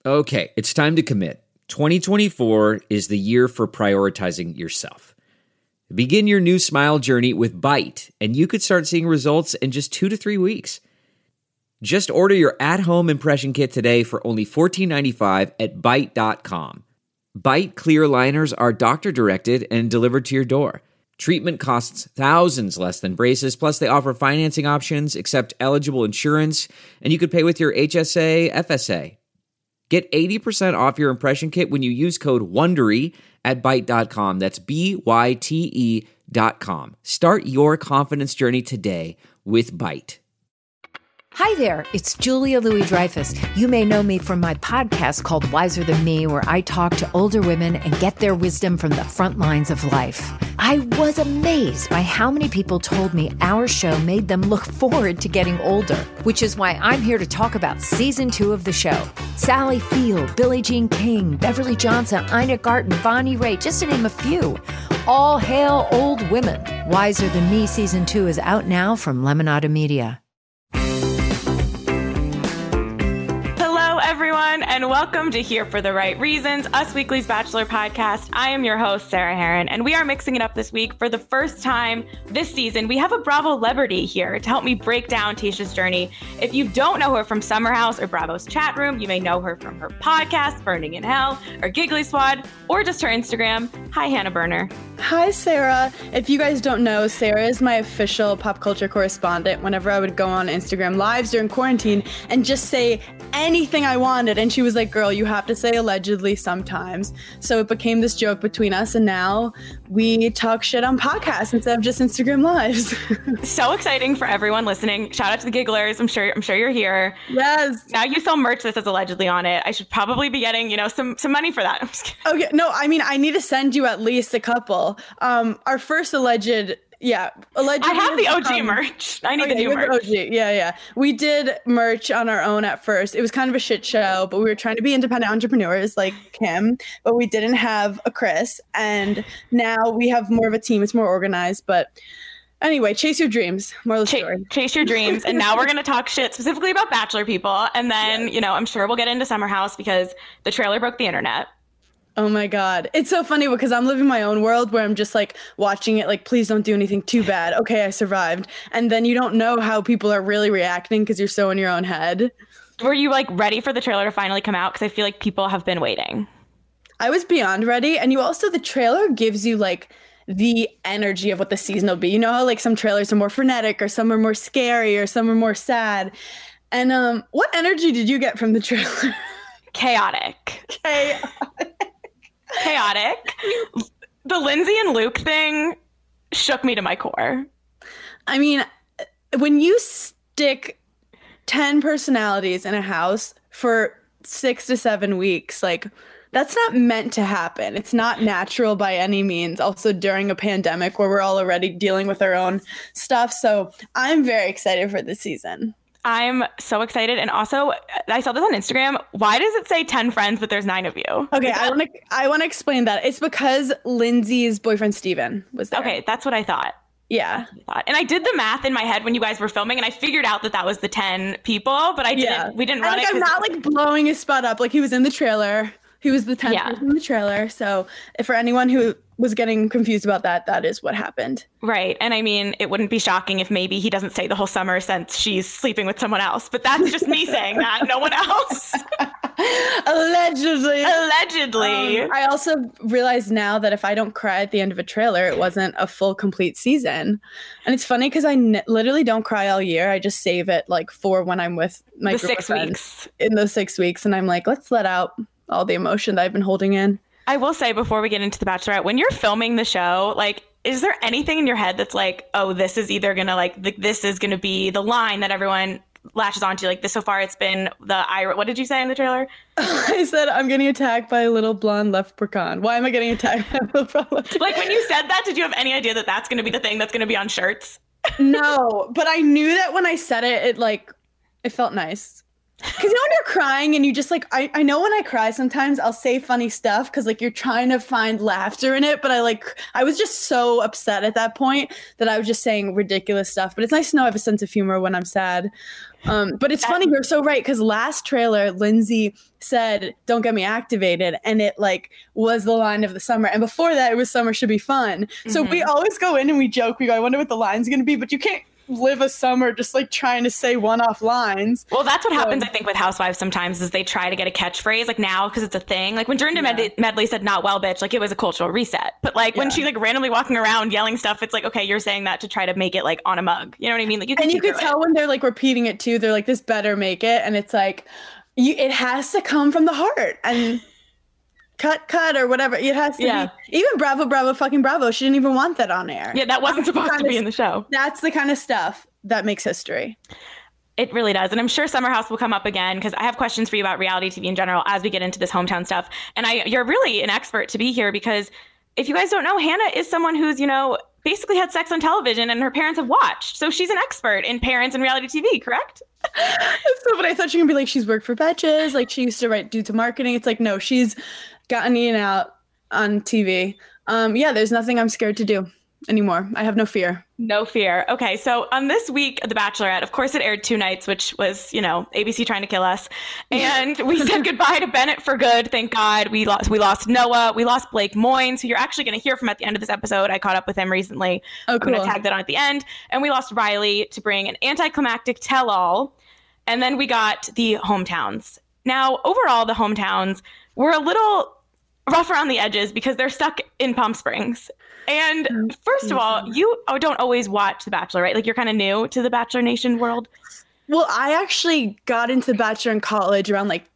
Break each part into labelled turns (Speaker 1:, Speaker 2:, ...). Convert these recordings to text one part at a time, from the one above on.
Speaker 1: Okay, it's time to commit. 2024 is the year for prioritizing yourself. Begin your new smile journey with Byte, and you could start seeing results in just 2 to 3 weeks. Just order your at-home impression kit today for only $14.95 at Byte.com. Byte clear aligners are doctor-directed and delivered to your door. Treatment costs thousands less than braces, plus they offer financing options, accept eligible insurance, and you could pay with your HSA, FSA. Get 80% off your impression kit when you use code WONDERY at Byte.com. That's BYTE.com. Start your confidence journey today with Byte.
Speaker 2: Hi there, it's Julia Louis-Dreyfus. You may know me from my podcast called Wiser Than Me, where I talk to older women and get their wisdom from the front lines of life. I was amazed by how many people told me our show made them look forward to getting older, which is why I'm here to talk about season 2 of the show. Sally Field, Billie Jean King, Beverly Johnson, Ina Garten, Bonnie Raitt, just to name a few. All hail old women. Wiser Than Me season 2 is out now from Lemonada Media.
Speaker 3: Everyone, and welcome to Here for the Right Reasons, Us Weekly's Bachelor podcast. I am your host, Sarah Heron, and we are mixing it up this week. For the first time this season, we have a Bravo celebrity here to help me break down Tayshia's journey. If you don't know her from Summer House or Bravo's chat room, you may know her from her podcast, Burning in Hell, or Giggly Squad, or just her Instagram. Hi, Hannah Berner.
Speaker 4: Hi, Sarah. If you guys don't know, Sarah is my official pop culture correspondent whenever I would go on Instagram lives during quarantine and just say anything I wanted. And she was like, girl, you have to say allegedly sometimes. So it became this joke between us. And now we talk shit on podcasts instead of just Instagram lives.
Speaker 3: So exciting for everyone listening. Shout out to the Gigglers. I'm sure you're here.
Speaker 4: Yes.
Speaker 3: Now you sell merch that says allegedly on it. I should probably be getting, some money for that. I'm just kidding.
Speaker 4: Okay. No, I mean, I need to send you at least a couple. Our first alleged. I
Speaker 3: have the OG merch. I need the new merch.
Speaker 4: OG. Yeah. We did merch on our own at first. It was kind of a shit show, but we were trying to be independent entrepreneurs like Kim, but we didn't have a Chris. And now we have more of a team. It's more organized. But anyway, chase your dreams. Moral of the story.
Speaker 3: Chase your dreams. And now we're going to talk shit specifically about Bachelor people. And then, I'm sure we'll get into Summer House because the trailer broke the internet.
Speaker 4: Oh my God. It's so funny because I'm living my own world where I'm just like watching it like, please don't do anything too bad. Okay, I survived. And then you don't know how people are really reacting because you're so in your own head.
Speaker 3: Were you like ready for the trailer to finally come out? Because I feel like people have been waiting.
Speaker 4: I was beyond ready. And the trailer gives you like the energy of what the season will be. You know how like some trailers are more frenetic or some are more scary or some are more sad. And what energy did you get from the trailer?
Speaker 3: Chaotic. The Lindsay and Luke thing shook me to my core.
Speaker 4: I mean, when you stick 10 personalities in a house for 6 to 7 weeks, like that's not meant to happen. It's not natural by any means. Also during a pandemic where we're all already dealing with our own stuff. So I'm very excited for this season.
Speaker 3: I'm so excited. And also, I saw this on Instagram. Why does it say 10 friends, but there's 9 of you?
Speaker 4: Okay, I want to explain that. It's because Lindsay's boyfriend, Steven, was there.
Speaker 3: Okay, that's what I thought.
Speaker 4: Yeah.
Speaker 3: And I did the math in my head when you guys were filming, and I figured out that was the 10 people, but we didn't run it.
Speaker 4: I'm not like blowing his spot up. Like he was in the trailer. He was the 10th person in the trailer. So for anyone who was getting confused about that, that is what happened.
Speaker 3: Right. And I mean, it wouldn't be shocking if maybe he doesn't stay the whole summer since she's sleeping with someone else. But that's just me saying that, no one else.
Speaker 4: Allegedly.
Speaker 3: I
Speaker 4: also realize now that if I don't cry at the end of a trailer, it wasn't a full, complete season. And it's funny because I literally don't cry all year. I just save it like for when I'm with my
Speaker 3: the
Speaker 4: group
Speaker 3: 6
Speaker 4: of friends
Speaker 3: weeks.
Speaker 4: In those 6 weeks. And I'm like, let's let out all the emotion that I've been holding in.
Speaker 3: I will say before we get into The Bachelorette, when you're filming the show, like, is there anything in your head that's like, oh, this is either going to this is going to be the line that everyone latches onto? Like this, so far it's been what did you say in the trailer?
Speaker 4: I said, I'm getting attacked by a little blonde leprechaun. Why am I getting attacked by a little blonde leprechaun?
Speaker 3: Like when you said that, did you have any idea that that's going to be the thing that's going to be on shirts?
Speaker 4: No, but I knew that when I said it, it felt nice. Because you know when you're crying and you just like, I know when I cry sometimes I'll say funny stuff because like you're trying to find laughter in it, but I was just so upset at that point that I was just saying ridiculous stuff. But it's nice to know I have a sense of humor when I'm sad. But it's funny, you're so right, because last trailer Lindsay said "Don't get me activated," and it like was the line of the summer, and before that it was "Summer should be fun." So we always go in and we joke, we go, I wonder what the line's gonna be, but you can't live a summer just like trying to say one-off lines.
Speaker 3: Well, that's what happens, I think, with Housewives sometimes is they try to get a catchphrase like now because it's a thing. Like when Dorinda Medley said "not well, bitch," like it was a cultural reset. But like when she's like randomly walking around yelling stuff, it's like, okay, you're saying that to try to make it like on a mug. You know what I mean? Like you could tell
Speaker 4: when they're like repeating it too. They're like, this better make it, and it's like, it has to come from the heart and. Cut or whatever. It has to be. Even Bravo, fucking Bravo. She didn't even want that on air.
Speaker 3: Yeah, that wasn't supposed to be in the show.
Speaker 4: That's the kind of stuff that makes history.
Speaker 3: It really does. And I'm sure Summer House will come up again because I have questions for you about reality TV in general as we get into this hometown stuff. And you're really an expert to be here because if you guys don't know, Hannah is someone who's, basically had sex on television and her parents have watched. So she's an expert in parents and reality TV, correct?
Speaker 4: But I thought she was going to be like, she's worked for Betches. Like she used to write due to marketing. It's like, no, she's gotten in and out on TV. There's nothing I'm scared to do anymore. I have no fear.
Speaker 3: No fear. Okay, so on this week of The Bachelorette, of course it aired 2 nights, which was, ABC trying to kill us. And we said goodbye to Bennett for good, thank God. We lost Noah. We lost Blake Moynes, who you're actually going to hear from at the end of this episode. I caught up with him recently. Oh, cool. I'm going to tag that on at the end. And we lost Riley to bring an anticlimactic tell-all. And then we got the hometowns. Now, overall, the hometowns were a little rough around the edges because they're stuck in Palm Springs. And first of all, you don't always watch The Bachelor, right? Like you're kind of new to the Bachelor Nation world.
Speaker 4: Well, I actually got into Bachelor in college around like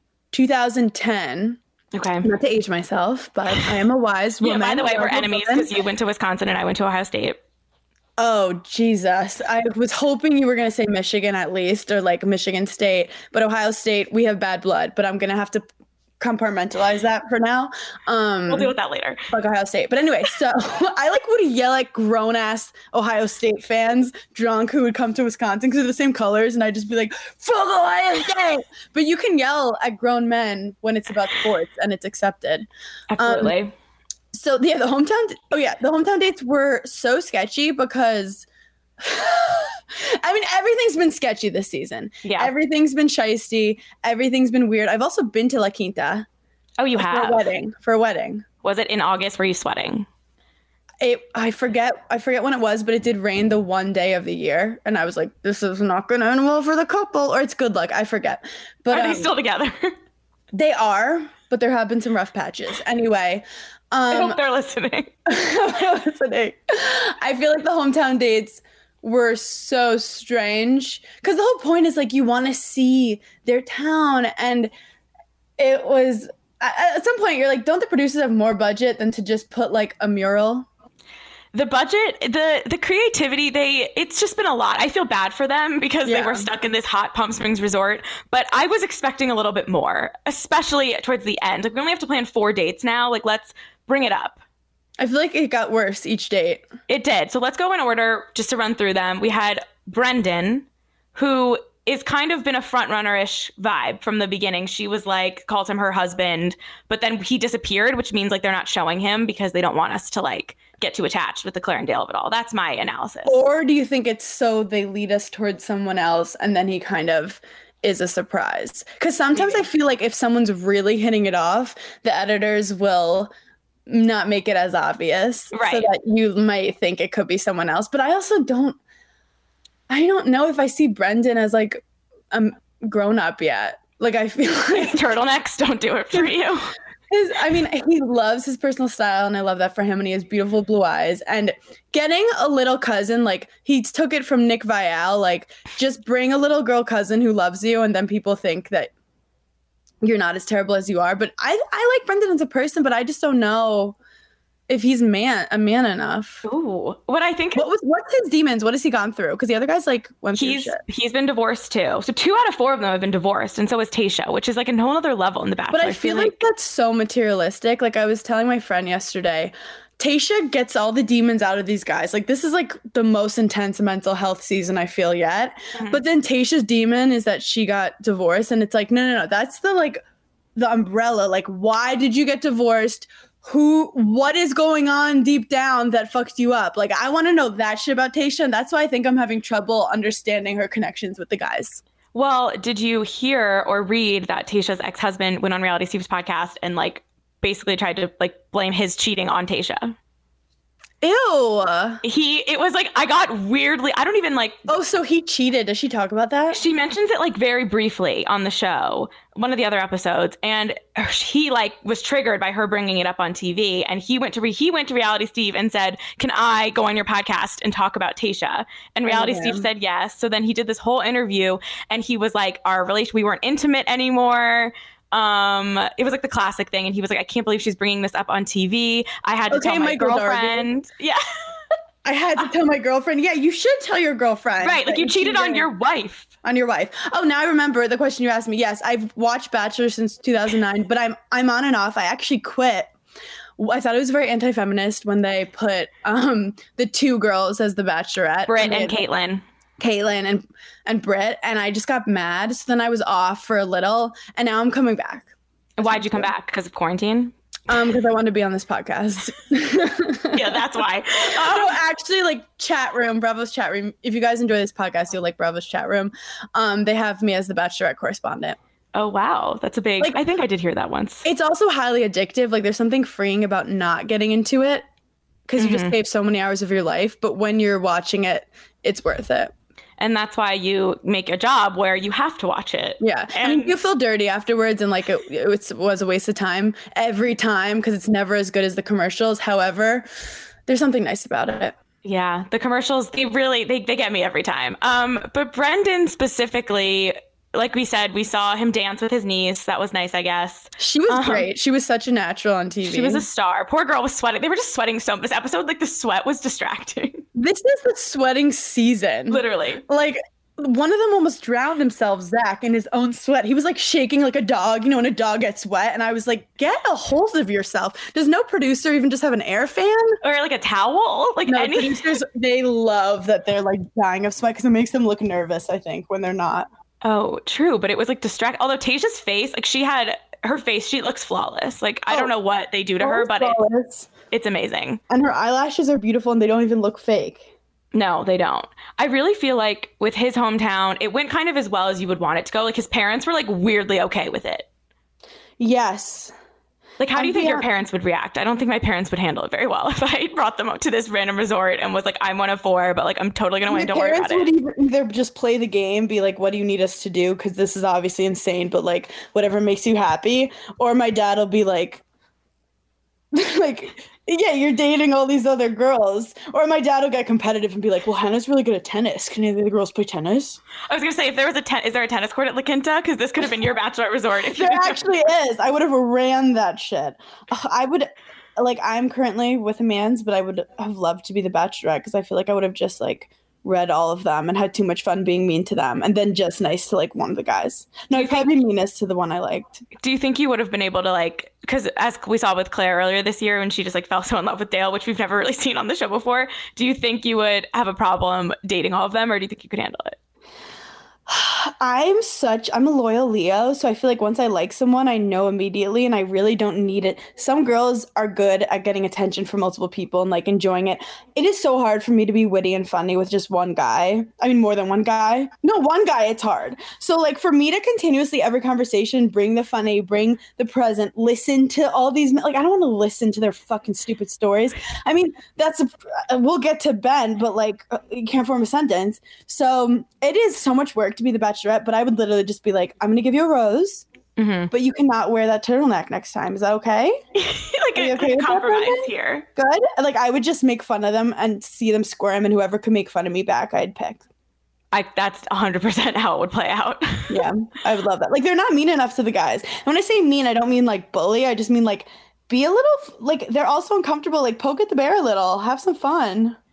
Speaker 4: 2010. Okay. Not to age myself, but I am a wise woman.
Speaker 3: Yeah, by the way, we're enemies because you went to Wisconsin and I went to Ohio State.
Speaker 4: Oh, Jesus. I was hoping you were going to say Michigan at least, or like Michigan State. But Ohio State, we have bad blood. But I'm going to have to compartmentalize that for now.
Speaker 3: We'll deal with that later.
Speaker 4: Fuck Ohio State. But anyway, so I would yell at grown-ass Ohio State fans, drunk, who would come to Wisconsin because they're the same colors. And I'd just be like, fuck Ohio State. But you can yell at grown men when it's about sports and it's accepted.
Speaker 3: Absolutely.
Speaker 4: So the hometown dates were so sketchy because everything's been sketchy this season. Yeah. Everything's been shiesty. Everything's been weird. I've also been to La Quinta.
Speaker 3: Oh, you have?
Speaker 4: For a wedding.
Speaker 3: Was it in August? Were you sweating?
Speaker 4: I forget when it was, but it did rain the one day of the year. And I was like, this is not going to end well for the couple. Or it's good luck. I forget. But
Speaker 3: are they still together?
Speaker 4: They are, but there have been some rough patches. Anyway.
Speaker 3: I hope they're listening.
Speaker 4: I feel like the hometown dates were so strange because the whole point is like you want to see their town, and it was at some point you're like, don't the producers have more budget than to just put like a mural?
Speaker 3: The budget, the creativity, it's just been a lot. I feel bad for them because they were stuck in this hot Palm Springs resort, but I was expecting a little bit more, especially towards the end. Like we only have to plan 4 dates now. Like let's bring it up.
Speaker 4: I feel like it got worse each date.
Speaker 3: It did. So let's go in order just to run through them. We had Brendan, who is kind of been a front-runner-ish vibe from the beginning. She was like, called him her husband, but then he disappeared, which means like they're not showing him because they don't want us to like get too attached with the Claire and Dale of it all. That's my analysis.
Speaker 4: Or do you think it's so they lead us towards someone else and then he kind of is a surprise? Because sometimes I feel like if someone's really hitting it off, the editors will not make it as obvious, right? So that you might think it could be someone else. But I also don't know if I see Brendan as like a grown up yet. Like I feel like
Speaker 3: turtlenecks don't do it for you.
Speaker 4: He loves his personal style, and I love that for him. And he has beautiful blue eyes. And getting a little cousin, like he took it from Nick Viall, like just bring a little girl cousin who loves you, and then people think that you're not as terrible as you are. But I like Brendan as a person, but I just don't know if he's a man enough.
Speaker 3: Ooh, what I think.
Speaker 4: What's his demons? What has he gone through? Because the other guys like went through shit.
Speaker 3: He's been divorced too. So 2 out of 4 of them have been divorced, and so is Tayshia, which is like a whole other level in The Bachelor.
Speaker 4: But I feel like that's so materialistic. Like I was telling my friend yesterday, Tayshia gets all the demons out of these guys. Like, this is like the most intense mental health season I feel yet. But then Tayshia's demon is that she got divorced, and it's like, no. That's the umbrella. Like, why did you get divorced? What is going on deep down that fucked you up? Like, I want to know that shit about Tayshia, and that's why I think I'm having trouble understanding her connections with the guys.
Speaker 3: Well, did you hear or read that Tayshia's ex-husband went on Reality Steve's podcast and like basically tried to like blame his cheating on Tayshia?
Speaker 4: Ew.
Speaker 3: It was like, I got weirdly, I don't even like.
Speaker 4: Oh, so he cheated. Does she talk about that?
Speaker 3: She mentions it like very briefly on the show, one of the other episodes, and he like was triggered by her bringing it up on TV, and he went to Reality Steve and said, "Can I go on your podcast and talk about Tayshia?" And Reality Steve said yes. So then he did this whole interview, and he was like, we weren't intimate anymore. It was like the classic thing, and he was like, I can't believe she's bringing this up on TV. I had to tell my girlfriend. Yeah.
Speaker 4: I had to tell my girlfriend. Yeah, you should tell your girlfriend.
Speaker 3: Right, like you cheated on your wife.
Speaker 4: On your wife. Oh, now I remember the question you asked me. Yes, I've watched Bachelor since 2009, but I'm on and off. I actually quit. I thought it was very anti-feminist when they put the two girls as the Bachelorette.
Speaker 3: Britt and Caitlyn
Speaker 4: and Britt, and I just got mad. So then I was off for a little, and now I'm coming back.
Speaker 3: Why'd you come back? Because of quarantine?
Speaker 4: Because I wanted to be on this podcast.
Speaker 3: Yeah, that's why.
Speaker 4: Actually, like Bravo's chat room. If you guys enjoy this podcast, you'll like Bravo's chat room. They have me as the Bachelorette correspondent.
Speaker 3: Oh, wow. That's a big, I think I did hear that once.
Speaker 4: It's also highly addictive. Like, there's something freeing about not getting into it because you just save so many hours of your life. But when you're watching it, it's worth it.
Speaker 3: And that's why you make a job where you have to watch it.
Speaker 4: Yeah. And you feel dirty afterwards, and like it was a waste of time every time because it's never as good as the commercials. However, there's something nice about it.
Speaker 3: Yeah. The commercials, they get me every time. But Brendan specifically, like we said, we saw him dance with his niece. That was nice, I guess.
Speaker 4: She was great. She was such a natural on TV.
Speaker 3: She was a star. Poor girl was sweating. They were just sweating so much. This episode, like the sweat was distracting.
Speaker 4: This is the sweating season.
Speaker 3: Literally.
Speaker 4: Like, one of them almost drowned himself, Zach, in his own sweat. He was like shaking like a dog, when a dog gets wet. And I was like, get a hold of yourself. Does no producer even just have an air fan?
Speaker 3: Or like a towel? Like,
Speaker 4: no, producers, they love that they're like dying of sweat because it makes them look nervous, I think, when they're not.
Speaker 3: Oh, true. But it was like although Tayshia's face, like her face, she looks flawless. Like, I don't know what they do to her, but it's amazing.
Speaker 4: And her eyelashes are beautiful and they don't even look fake.
Speaker 3: No, they don't. I really feel like with his hometown, it went kind of as well as you would want it to go. Like, his parents were like weirdly okay with it.
Speaker 4: Yes.
Speaker 3: Like, how do you think your parents would react? I don't think my parents would handle it very well if I brought them up to this random resort and was like, I'm 1 of 4, but like, I'm totally going to win. Don't worry about it.
Speaker 4: My parents would either just play the game, be like, what do you need us to do? Because this is obviously insane, but like, whatever makes you happy. Or my dad will be like, yeah, you're dating all these other girls. Or my dad will get competitive and be like, well, Hannah's really good at tennis. Can any of the girls play tennis?
Speaker 3: I was going to say, if there was is there a tennis court at La Quinta? Because this could have been your bachelorette resort.
Speaker 4: There actually is. I would have ran that shit. I'm currently with a man's, but I would have loved to be the Bachelorette because I feel like I would have just read all of them and had too much fun being mean to them, and then just nice to one of the guys. No, I'd probably be meanest to the one I liked.
Speaker 3: Do you think you would have been able to because as we saw with Claire earlier this year when she just fell so in love with Dale, which we've never really seen on the show before, do you think you would have a problem dating all of them, or do you think you could handle it?
Speaker 4: I'm a loyal Leo, so I feel like once I like someone, I know immediately, and I really don't need it. Some girls are good at getting attention from multiple people and enjoying it. It is so hard for me to be witty and funny with just one guy. I mean, more than one guy. No, one guy, it's hard. So for me to continuously every conversation, bring the funny, bring the present, listen to all these, I don't want to listen to their fucking stupid stories. I mean, we'll get to Ben, but you can't form a sentence. So it is so much work to be the Bachelorette, but I would literally just be like, I'm going to give you a rose, but you cannot wear that turtleneck next time. Is that okay?
Speaker 3: Okay compromise here.
Speaker 4: Good. I would just make fun of them and see them squirm, and whoever could make fun of me back, I'd pick.
Speaker 3: That's 100% how it would play out.
Speaker 4: Yeah, I would love that. They're not mean enough to the guys. And when I say mean, I don't mean bully. I just mean be a little, they're also uncomfortable. Poke at the bear a little. Have some fun.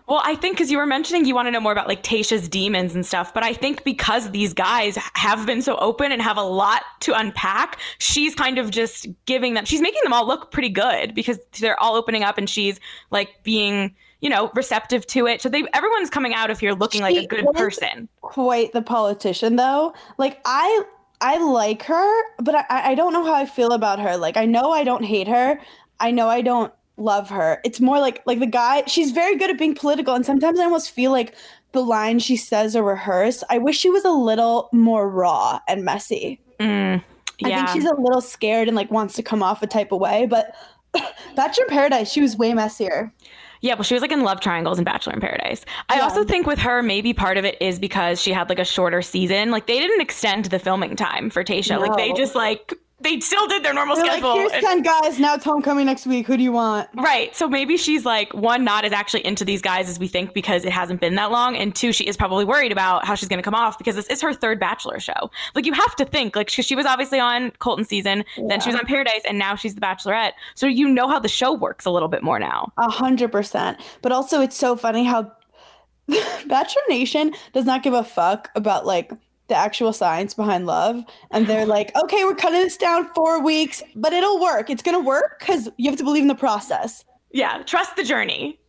Speaker 3: Well, I think because you were mentioning you want to know more about like Tayshia's demons and stuff, but I think because these guys have been so open and have a lot to unpack, she's kind of just she's making them all look pretty good because they're all opening up and she's like being, receptive to it. So everyone's coming out of here looking like a good person.
Speaker 4: Quite the politician though. Like I like her, but I don't know how I feel about her. Like I know I don't hate her. I know I don't love her. It's more like the guy, she's very good at being political, and sometimes I almost feel like the lines she says are rehearsed. I wish she was a little more raw and messy. I think she's a little scared and like wants to come off a type of way, but Bachelor in Paradise, she was way messier.
Speaker 3: Yeah, well, she was like in love triangles in Bachelor in Paradise. I also think with her, maybe part of it is because she had like a shorter season. Like they didn't extend the filming time for Tayshia. No. Like they just they still did their normal schedule.
Speaker 4: Like, here's 10 guys, now it's homecoming next week. Who do you want?
Speaker 3: Right. So maybe she's like, one, not as actually into these guys as we think because it hasn't been that long. And two, she is probably worried about how she's going to come off because this is her third Bachelor show. Like you have to think, like she was obviously on Colton season, then she was on Paradise, and now she's the Bachelorette. So you know how the show works a little bit more now.
Speaker 4: 100%. But also it's so funny how Bachelor Nation does not give a fuck about like the actual science behind love, and they're like, okay, we're cutting this down 4 weeks, but it'll work. It's gonna work because you have to believe in the process.
Speaker 3: Yeah, trust the journey.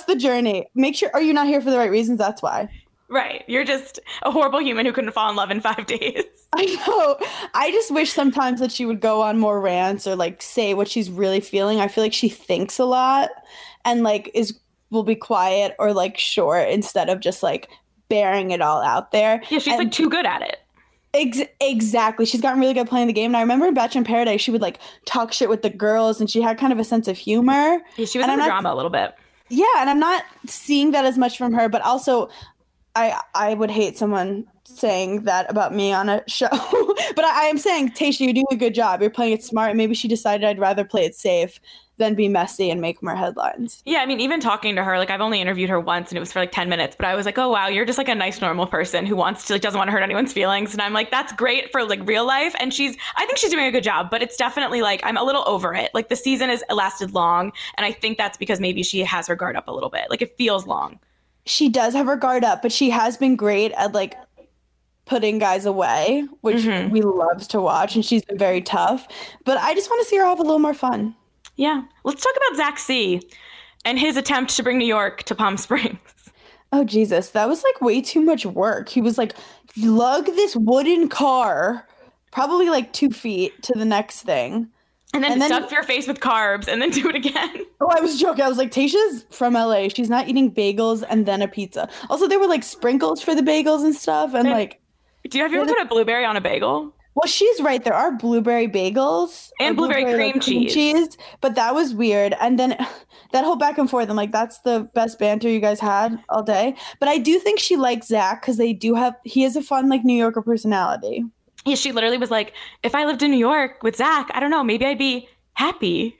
Speaker 3: Make sure, are you not here for the right reasons? That's why. Right, you're just a horrible human who couldn't fall in love in 5 days.
Speaker 4: I know. I just wish sometimes that she would go on more rants or like say what she's really feeling. I feel like she thinks a lot and like will be quiet or like short instead of just like bearing it all out there.
Speaker 3: Yeah, she's like too good at it.
Speaker 4: Exactly. She's gotten really good playing the game. And I remember in Bachelor in Paradise, she would like talk shit with the girls and she had kind of a sense of humor.
Speaker 3: Yeah, she was in the drama a little bit.
Speaker 4: Yeah, and I'm not seeing that as much from her, but also I would hate someone saying that about me on a show. But I am saying, Tayshia, you're doing a good job. You're playing it smart. Maybe she decided I'd rather play it safe than be messy and make more headlines.
Speaker 3: Yeah, I mean, even talking to her, like I've only interviewed her once and it was for like 10 minutes, but I was like, oh wow, you're just like a nice normal person who wants to like doesn't want to hurt anyone's feelings. And I'm like, that's great for like real life. And I think she's doing a good job, but it's definitely like I'm a little over it. Like the season has lasted long, and I think that's because maybe she has her guard up a little bit. Like it feels long. She
Speaker 4: does have her guard up, but she has been great at like putting guys away, which we love to watch, and she's been very tough. But I just want to see her have a little more fun.
Speaker 3: Yeah. Let's talk about Zach C. and his attempt to bring New York to Palm Springs.
Speaker 4: Oh, Jesus. That was like way too much work. He was like, lug this wooden car probably like 2 feet to the next thing.
Speaker 3: And then stuff your face with carbs and then do it again.
Speaker 4: Oh, I was joking. I was like, Tayshia's from LA. She's not eating bagels and then a pizza. Also, there were like sprinkles for the bagels and stuff. And like,
Speaker 3: have you ever put a blueberry on a bagel?
Speaker 4: Well, she's right. There are blueberry bagels.
Speaker 3: And blueberry cream cheese.
Speaker 4: But that was weird. And then that whole back and forth, I'm like, that's the best banter you guys had all day. But I do think she likes Zach because he has a fun like New Yorker personality.
Speaker 3: Yeah, she literally was like, if I lived in New York with Zach, I don't know, maybe I'd be happy.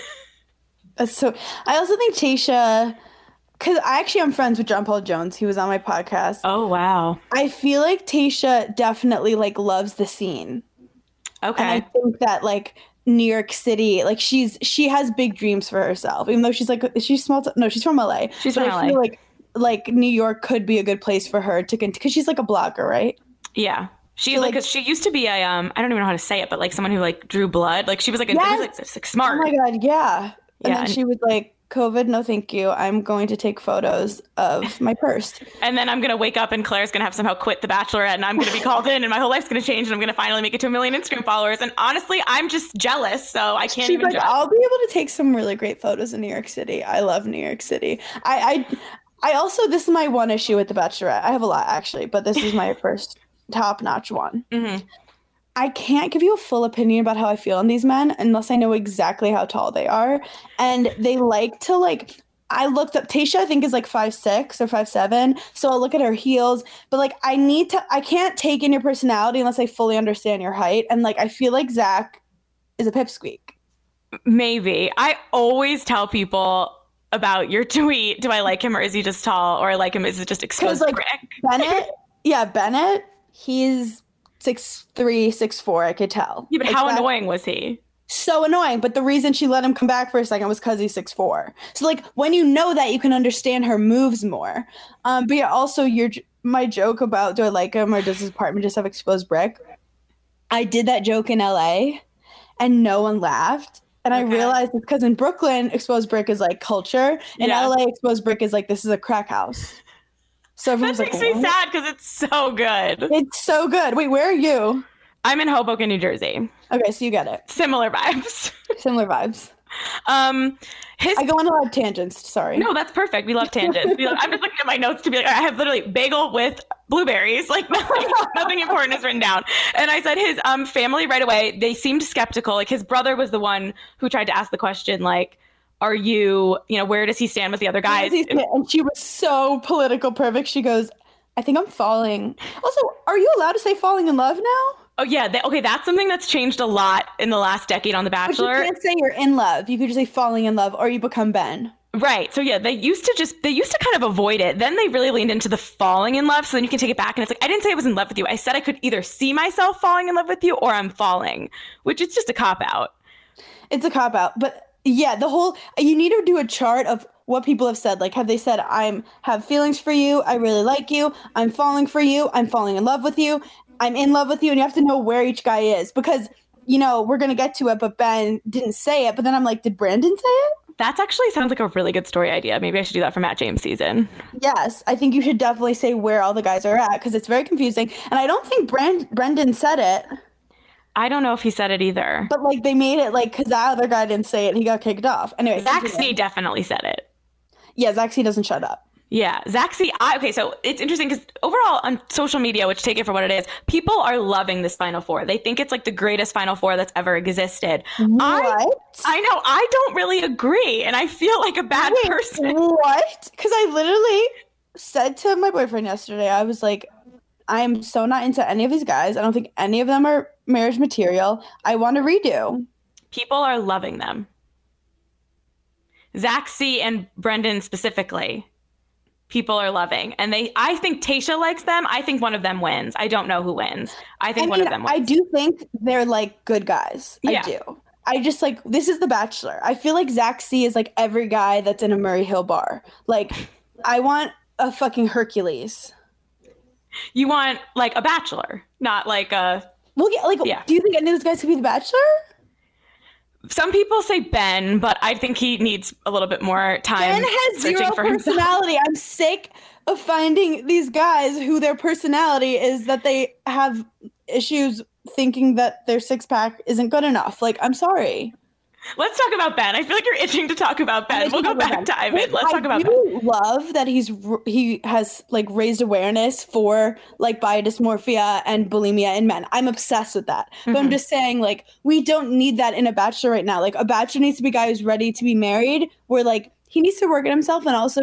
Speaker 4: So I also think Tayshia, because I actually am friends with John Paul Jones. He was on my podcast.
Speaker 3: Oh, wow.
Speaker 4: I feel like Tayshia definitely like loves the scene.
Speaker 3: Okay.
Speaker 4: And I think that like New York City, like she has big dreams for herself, even though she's small. No, she's from LA.
Speaker 3: She's from LA.
Speaker 4: I feel like New York could be a good place for her to because she's like a blogger, right?
Speaker 3: Yeah. She she used to be a I don't even know how to say it, but like someone who like drew blood. Like she was like smart.
Speaker 4: Oh my God, yeah. And then she was like, COVID, no thank you. I'm going to take photos of my purse.
Speaker 3: And then I'm going to wake up and Claire's going to have somehow quit The Bachelorette and I'm going to be called in and my whole life's going to change and I'm going to finally make it to 1 million Instagram followers. And honestly, I'm just jealous. So I can't even judge.
Speaker 4: I'll be able to take some really great photos in New York City. I love New York City. I also, this is my one issue with The Bachelorette. I have a lot actually, but this is my first top-notch one. Mm-hmm. I can't give you a full opinion about how I feel on these men unless I know exactly how tall they are. And they like to like, I looked up, Tayshia I think is like 5'6" or 5'7", so I'll look at her heels. But like I can't take in your personality unless I fully understand your height. And like I feel like Zach is a pipsqueak.
Speaker 3: Maybe. I always tell people about your tweet, do I like him or is he just tall? Or I like him, is it just exposed
Speaker 4: like
Speaker 3: brick?
Speaker 4: Bennett, he's 6'3", 6'4", I could tell.
Speaker 3: Yeah, but like how annoying was he?
Speaker 4: So annoying. But the reason she let him come back for a second was because he's 6'4". So like when you know that, you can understand her moves more. But yeah, also my joke about do I like him or does his apartment just have exposed brick? I did that joke in LA and no one laughed. And I realized it's because in Brooklyn, exposed brick is like culture. In LA, exposed brick is like, this is a crack house. So everyone's
Speaker 3: that makes me sad because it's so good.
Speaker 4: It's so good. Wait, where are you?
Speaker 3: I'm in Hoboken, New Jersey.
Speaker 4: Okay, so you get it.
Speaker 3: Similar vibes.
Speaker 4: Similar vibes. I go on a lot of tangents. Sorry.
Speaker 3: No, that's perfect. We love tangents. I'm just looking at my notes to be like, I have literally bagel with blueberries. Like nothing important is written down. And I said his family right away, they seemed skeptical. Like his brother was the one who tried to ask the question, like, are you, where does he stand with the other guys?
Speaker 4: And she was so political perfect. She goes, I think I'm falling. Also, are you allowed to say falling in love now?
Speaker 3: Oh, yeah. That's something that's changed a lot in the last decade on The Bachelor.
Speaker 4: But you can't say you're in love. You could just say falling in love or you become Ben.
Speaker 3: Right. So, yeah, they used to kind of avoid it. Then they really leaned into the falling in love. So then you can take it back. And it's like, I didn't say I was in love with you. I said I could either see myself falling in love with you or I'm falling, which is just a cop out.
Speaker 4: It's a cop out. But yeah, you need to do a chart of what people have said. Like, have they said, have feelings for you. I really like you. I'm falling for you. I'm falling in love with you. I'm in love with you. And you have to know where each guy is because, we're going to get to it, but Ben didn't say it. But then I'm like, did Brandon say it?
Speaker 3: That actually sounds like a really good story idea. Maybe I should do that for Matt James' season.
Speaker 4: Yes, I think you should definitely say where all the guys are at because it's very confusing. And I don't think Brendan said it.
Speaker 3: I don't know if he said it either.
Speaker 4: But like they made it like because that other guy didn't say it and he got kicked off. Anyway,
Speaker 3: Zaxi definitely said it.
Speaker 4: Yeah, Zaxi doesn't shut up.
Speaker 3: Yeah, Zaxi. Okay, so it's interesting because overall on social media, which take it for what it is, people are loving this Final Four. They think it's like the greatest Final Four that's ever existed.
Speaker 4: What?
Speaker 3: I know. I don't really agree, and I feel like a bad person.
Speaker 4: What? Because I literally said to my boyfriend yesterday, I was like, I'm so not into any of these guys. I don't think any of them are marriage material. I want to redo.
Speaker 3: People are loving them. Zaxi and Brendan specifically. People are loving. And I think Tayshia likes them. I think one of them wins. I don't know who wins. I think one of them wins.
Speaker 4: I do think they're like good guys. Yeah. I do. I just like, this is The Bachelor. I feel like Zaxi is like every guy that's in a Murray Hill bar. Like, I want a fucking Hercules.
Speaker 3: You want like a Bachelor, not like a...
Speaker 4: Well, yeah, do you think any of those guys could be The Bachelor?
Speaker 3: Some people say Ben, but I think he needs a little bit more time.
Speaker 4: Ben has zero personality. I'm sick of finding these guys who their personality is that they have issues thinking that their six-pack isn't good enough. Like, I'm sorry.
Speaker 3: Let's talk about Ben. I feel like you're itching to talk about Ben. We'll go back to Ivan. Let's talk about Ben.
Speaker 4: I love that he has like raised awareness for like body dysmorphia and bulimia in men. I'm obsessed with that. But I'm just saying like we don't need that in a bachelor right now. Like a bachelor needs to be a guy who's ready to be married where like he needs to work at himself and also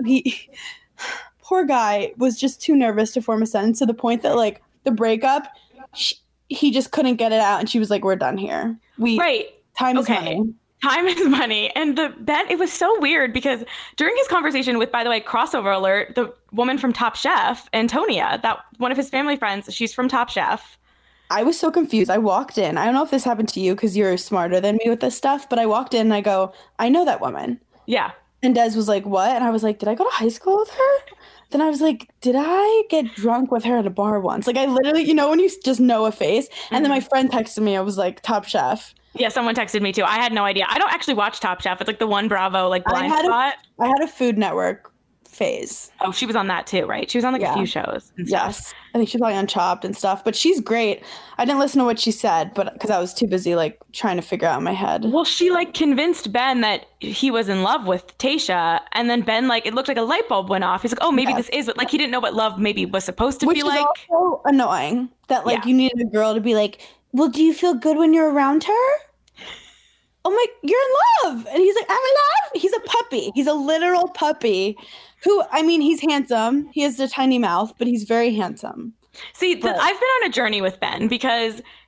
Speaker 4: poor guy was just too nervous to form a sentence to the point that like the breakup he just couldn't get it out and she was like we're done here. Time is money.
Speaker 3: Time is money. And Ben, it was so weird because during his conversation with, by the way, crossover alert, the woman from Top Chef, Antonia, that one of his family friends, she's from Top Chef.
Speaker 4: I was so confused. I walked in. I don't know if this happened to you because you're smarter than me with this stuff, but I walked in and I go, I know that woman.
Speaker 3: Yeah.
Speaker 4: And Des was like, what? And I was like, did I go to high school with her? Then I was like, did I get drunk with her at a bar once? Like I literally, when you just know a face. And then my friend texted me. I was like, Top Chef.
Speaker 3: Yeah, someone texted me too. I had no idea. I don't actually watch Top Chef. It's like the one Bravo like blind spot.
Speaker 4: I had a Food Network phase.
Speaker 3: Oh, she was on that too, right? She was on like a few shows and stuff.
Speaker 4: Yes. I think she's probably on Chopped and stuff, but she's great. I didn't listen to what she said, but because I was too busy like trying to figure out in my head.
Speaker 3: Well, she like convinced Ben that he was in love with Tayshia, and then Ben like it looked like a light bulb went off. He's like, oh, maybe this is, but like he didn't know what love maybe was supposed to be like.
Speaker 4: Which is also annoying that like you needed a girl to be like, well, do you feel good when you're around her? Oh my, you're in love. And he's like, I'm in love. He's a puppy. He's a literal puppy who, I mean, he's handsome. He has a tiny mouth, but he's very handsome.
Speaker 3: See, I've been on a journey with Ben because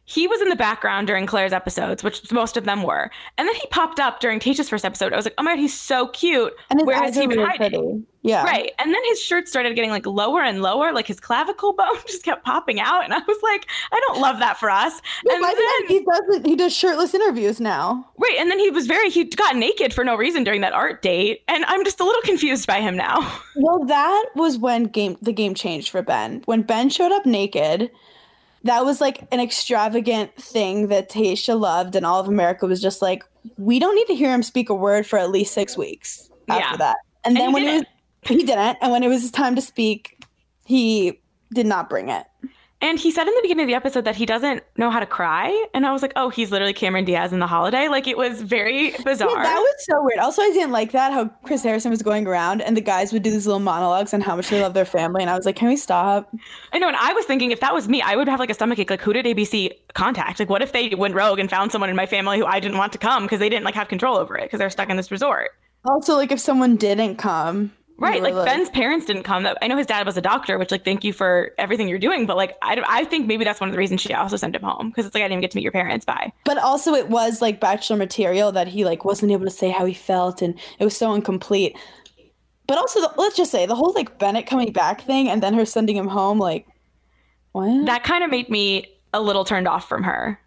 Speaker 3: he was in the background during Claire's episodes, which most of them were. And then he popped up during Tayshia's first episode. I was like, oh my God, he's so cute.
Speaker 4: And his
Speaker 3: Where
Speaker 4: eyes
Speaker 3: has he
Speaker 4: are
Speaker 3: been
Speaker 4: really
Speaker 3: hiding?
Speaker 4: pretty. Yeah.
Speaker 3: Right. And then his shirt started getting like lower and lower, like his clavicle bone just kept popping out. And I was like, I don't love that for us.
Speaker 4: Yeah,
Speaker 3: And then
Speaker 4: he does shirtless interviews now.
Speaker 3: right. And then he got naked for no reason during that art date. And I'm just a little confused by him now.
Speaker 4: Well, that was when the game changed for Ben. When Ben showed up naked, that was like an extravagant thing that Tayshia loved, and all of America was just like, we don't need to hear him speak a word for at least 6 weeks after that. And then he didn't. And when it was his time to speak, he did not bring it.
Speaker 3: And he said in the beginning of the episode that he doesn't know how to cry. And I was like, oh, he's literally Cameron Diaz in The Holiday. Like, it was very bizarre.
Speaker 4: Yeah, that was so weird. Also, I didn't like that, how Chris Harrison was going around and the guys would do these little monologues on how much they love their family. And I was like, can we stop?
Speaker 3: I know. And I was thinking if that was me, I would have like a stomachache. Like, who did ABC contact? Like, what if they went rogue and found someone in my family who I didn't want to come because they didn't like have control over it because they're stuck in this resort?
Speaker 4: Also, like, if someone didn't come.
Speaker 3: Right. Like Ben's parents didn't come. I know his dad was a doctor, which like, thank you for everything you're doing. But like, I think maybe that's one of the reasons she also sent him home, because it's like, I didn't even get to meet your parents. Bye.
Speaker 4: But also it was like Bachelor material that he like wasn't able to say how he felt, and it was so incomplete. But also, let's just say the whole like Bennett coming back thing and then her sending him home, like, what?
Speaker 3: That kind of made me a little turned off from her.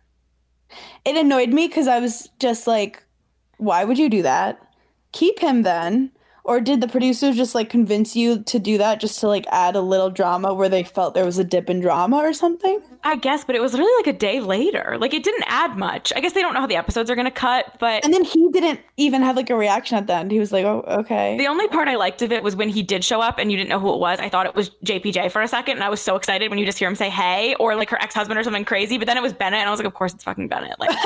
Speaker 4: It annoyed me because I was just like, why would you do that? Keep him then. Or did the producers just like convince you to do that just to like add a little drama where they felt there was a dip in drama or something?
Speaker 3: I guess, but it was really like a day later. Like, it didn't add much. I guess they don't know how the episodes are going to cut, but...
Speaker 4: And then he didn't even have like a reaction at the end. He was like, oh, okay.
Speaker 3: The only part I liked of it was when he did show up and you didn't know who it was. I thought it was JPJ for a second, and I was so excited when you just hear him say, hey, or like her ex-husband or something crazy, but then it was Bennett, and I was like, of course it's fucking Bennett. Like,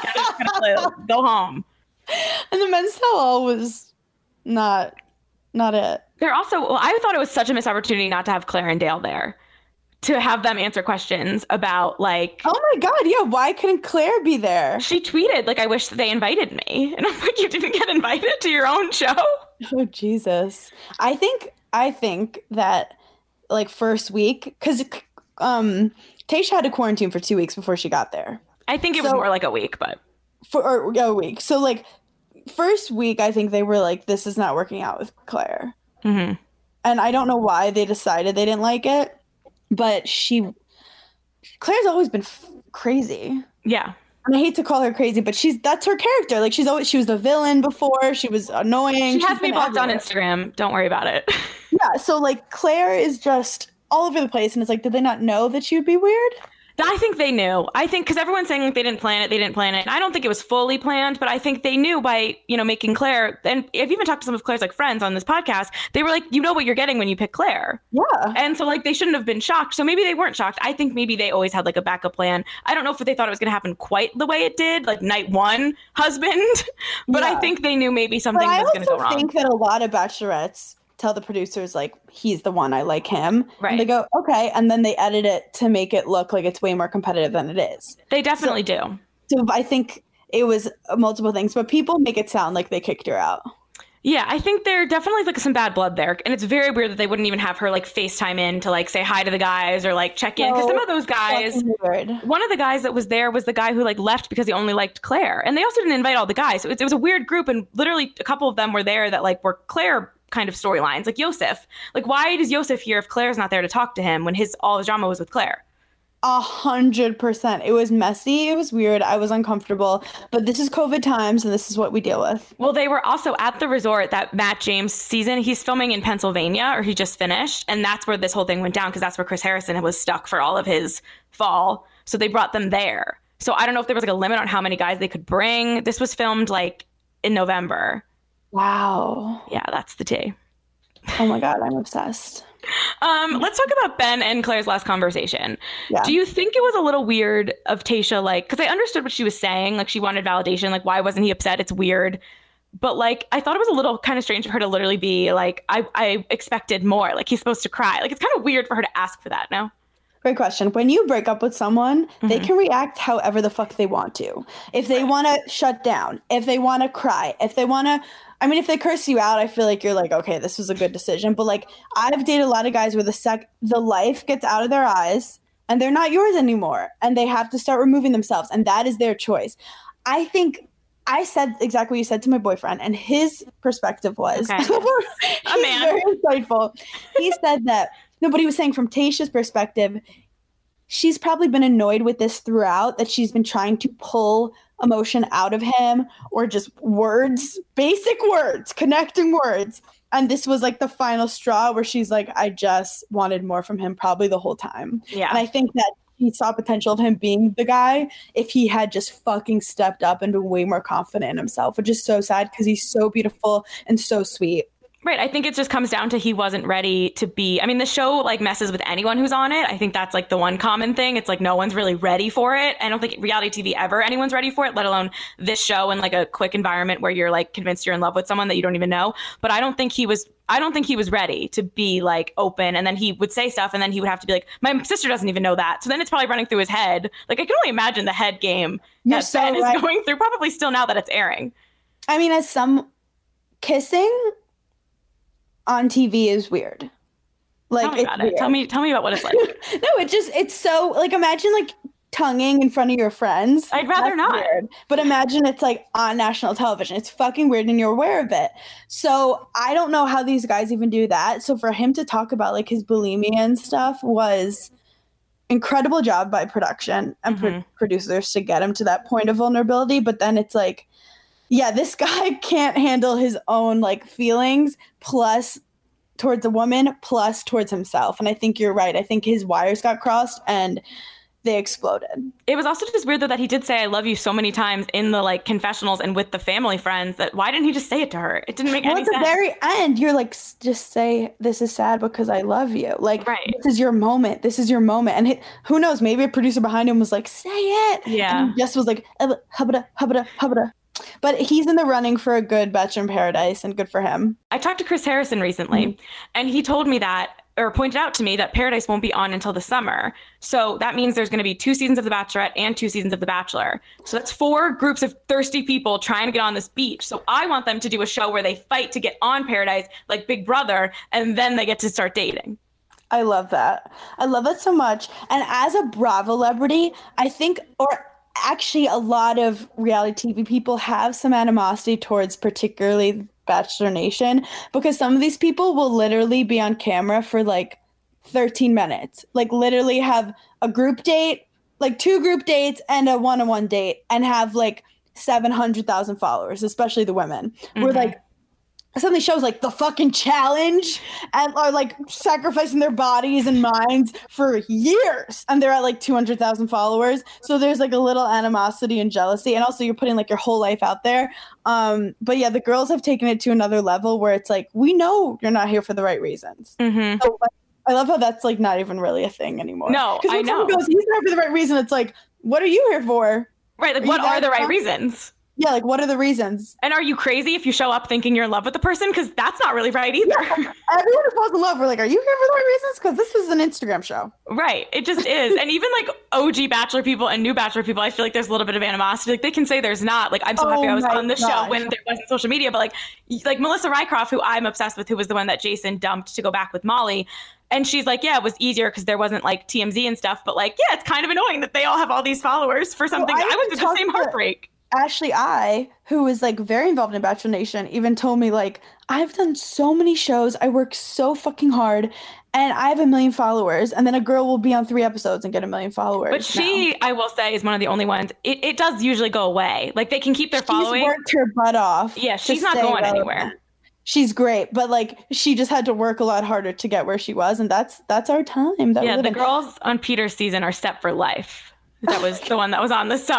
Speaker 3: go home.
Speaker 4: And the men's tell-all was not it.
Speaker 3: They're also, well, I thought it was such a missed opportunity not to have Claire and Dale there, to have them answer questions about like,
Speaker 4: oh my God, yeah, why couldn't Claire be there?
Speaker 3: She tweeted like, I wish they invited me, and I'm like, you didn't get invited to your own show?
Speaker 4: Oh Jesus. I think that like first week, because Tayshia had to quarantine for 2 weeks before she got there.
Speaker 3: I think it was more like a week, but
Speaker 4: for a week. So like first week, I think they were like, this is not working out with Claire.
Speaker 3: Mm-hmm. And
Speaker 4: I don't know why they decided they didn't like it, but Claire's always been crazy.
Speaker 3: Yeah.
Speaker 4: And I hate to call her crazy, but that's her character. Like she was the villain before. She was annoying.
Speaker 3: She has me blocked on Instagram. Don't worry about it.
Speaker 4: Yeah. So like Claire is just all over the place. And it's like, did they not know that she would be weird?
Speaker 3: I think they knew. I think because everyone's saying like, they didn't plan it. And I don't think it was fully planned, but I think they knew by, making Claire. And I've even talked to some of Claire's like friends on this podcast. They were like, you know what you're getting when you pick Claire.
Speaker 4: Yeah.
Speaker 3: And so like they shouldn't have been shocked. So maybe they weren't shocked. I think maybe they always had like a backup plan. I don't know if they thought it was going to happen quite the way it did, like night one husband. But yeah. I think they knew maybe something was going to go wrong.
Speaker 4: I think that a lot of bachelorettes tell the producers like, he's the one, I like him.
Speaker 3: Right.
Speaker 4: And they go, okay. And then they edit it to make it look like it's way more competitive than it is.
Speaker 3: They definitely do.
Speaker 4: So I think it was multiple things, but people make it sound like they kicked her out.
Speaker 3: Yeah, I think there definitely like some bad blood there. And it's very weird that they wouldn't even have her like FaceTime in to like say hi to the guys or like check in. Because some of those guys, one of the guys that was there was the guy who like left because he only liked Claire. And they also didn't invite all the guys. So it was a weird group. And literally a couple of them were there that like were Claire kind of storylines, like Yosef. Like, why does Yosef here if Claire's not there to talk to him when all his drama was with Claire?
Speaker 4: 100%. It was messy. It was weird. I was uncomfortable. But this is COVID times, and this is what we deal with.
Speaker 3: Well, they were also at the resort that Matt James season. He's filming in Pennsylvania, or he just finished. And that's where this whole thing went down, because that's where Chris Harrison was stuck for all of his fall. So they brought them there. So I don't know if there was like a limit on how many guys they could bring. This was filmed like in November.
Speaker 4: Wow.
Speaker 3: Yeah, that's the tea.
Speaker 4: Oh my God, I'm obsessed.
Speaker 3: Let's talk about Ben and Claire's last conversation.
Speaker 4: Yeah.
Speaker 3: Do you think it was a little weird of Tayshia, like, because I understood what she was saying, like she wanted validation, like why wasn't he upset? It's weird. But like, I thought it was a little kind of strange for her to literally be like, I expected more, like he's supposed to cry. Like it's kind of weird for her to ask for that, no?
Speaker 4: Great question. When you break up with someone, they can react however the fuck they want to. If they want to shut down, if they want to cry, if they want to, I mean, if they curse you out, I feel like you're like, okay, this was a good decision. But like, I've dated a lot of guys where the life gets out of their eyes and they're not yours anymore, and they have to start removing themselves, and that is their choice. I think I said exactly what you said to my boyfriend, and his perspective was
Speaker 3: Okay.
Speaker 4: he's
Speaker 3: man.
Speaker 4: very insightful. He said that no, but he was saying from Tayshia's perspective, she's probably been annoyed with this throughout, that she's been trying to pull emotion out of him, or just words, basic words, connecting words. And this was like the final straw where she's like, I just wanted more from him probably the whole time.
Speaker 3: Yeah.
Speaker 4: And I think that he saw potential of him being the guy if he had just fucking stepped up and been way more confident in himself, which is so sad because he's so beautiful and so sweet.
Speaker 3: Right. I think it just comes down to he wasn't ready to be. I mean, the show like messes with anyone who's on it. I think that's like the one common thing. It's like no one's really ready for it. I don't think reality TV ever anyone's ready for it, let alone this show in like a quick environment where you're like convinced you're in love with someone that you don't even know. But I don't think he was ready to be like open. And then he would say stuff and then he would have to be like, my sister doesn't even know that. So then it's probably running through his head. Like I can only imagine the head game
Speaker 4: You're
Speaker 3: that
Speaker 4: so
Speaker 3: Ben
Speaker 4: right.
Speaker 3: is going through, probably still now that it's airing.
Speaker 4: I mean, as some kissing on TV is weird. Like,
Speaker 3: Tell me about it.
Speaker 4: weird.
Speaker 3: Tell me about what it's like.
Speaker 4: No, it's so like, imagine like tonguing in front of your friends.
Speaker 3: I'd rather
Speaker 4: That's
Speaker 3: not.
Speaker 4: weird. But imagine it's like on national television. It's fucking weird and you're aware of it. So I don't know how these guys even do that. So for him to talk about like his bulimia and stuff was incredible job by production and producers to get him to that point of vulnerability. But then it's like, yeah, this guy can't handle his own like feelings plus towards a woman plus towards himself. And I think you're right. I think his wires got crossed and they exploded.
Speaker 3: It was also just weird though that he did say I love you so many times in the like confessionals and with the family friends, that why didn't he just say it to her? It didn't make any
Speaker 4: At the
Speaker 3: sense.
Speaker 4: very end, you're like, just say this is sad because I love you. Like,
Speaker 3: Right.
Speaker 4: This is your moment. This is your moment. And who knows? Maybe a producer behind him was like, say it.
Speaker 3: Yeah.
Speaker 4: And he just was like, hubba hubba. But he's in the running for a good Bachelor in Paradise, and good for him.
Speaker 3: I talked to Chris Harrison recently and he told me that, or pointed out to me that Paradise won't be on until the summer. So that means there's going to be 2 seasons of The Bachelorette and 2 seasons of The Bachelor. So that's 4 groups of thirsty people trying to get on this beach. So I want them to do a show where they fight to get on Paradise like Big Brother, and then they get to start dating.
Speaker 4: I love that. I love that so much. And as a Bravo celebrity, I think, or actually a lot of reality TV people have some animosity towards particularly Bachelor Nation, because some of these people will literally be on camera for like 13 minutes, like literally have a group date, like 2 group dates and a one-on-one date, and have like 700,000 followers, especially the women. We're like, some of these shows like The Fucking Challenge and are like sacrificing their bodies and minds for years, and they're at like 200,000 followers. So there's like a little animosity and jealousy, and also you're putting like your whole life out there. But yeah, the girls have taken it to another level where it's like, we know you're not here for the right reasons. So, like, I love how that's like not even really a thing anymore.
Speaker 3: No,
Speaker 4: because
Speaker 3: I
Speaker 4: when someone
Speaker 3: know.
Speaker 4: goes, he's not for the right reason, it's like, what are you here for?
Speaker 3: Right. Like,
Speaker 4: Are
Speaker 3: what
Speaker 4: you
Speaker 3: are the
Speaker 4: guys
Speaker 3: right reasons?
Speaker 4: Yeah, like what are the reasons?
Speaker 3: And are you crazy if you show up thinking you're in love with the person? Because that's not really right either.
Speaker 4: Everyone who falls in love, we're like, are you here for the right reasons? Because this is an Instagram show.
Speaker 3: Right. It just is. And even like OG Bachelor people and new Bachelor people, I feel like there's a little bit of animosity. Like they can say there's not. Like I'm so happy I was on the show when there wasn't social media. But like Melissa Rycroft, who I'm obsessed with, who was the one that Jason dumped to go back with Molly. And she's like, yeah, it was easier because there wasn't like TMZ and stuff. But like, yeah, it's kind of annoying that they all have all these followers for something. I went through the same heartbreak.
Speaker 4: Ashley who is like very involved in Bachelor Nation, even told me like, I've done so many shows, I work so fucking hard, and I have 1 million followers, and then a girl will be on 3 episodes and get 1 million followers.
Speaker 3: But she, I will say, is one of the only ones. It does usually go away. Like they can keep their following.
Speaker 4: She's worked her butt off.
Speaker 3: Yeah, she's not going anywhere.
Speaker 4: She's great, but like she just had to work a lot harder to get where she was, and that's our time.
Speaker 3: Yeah, the girls on Peter's season are set for life. That was the one that was on this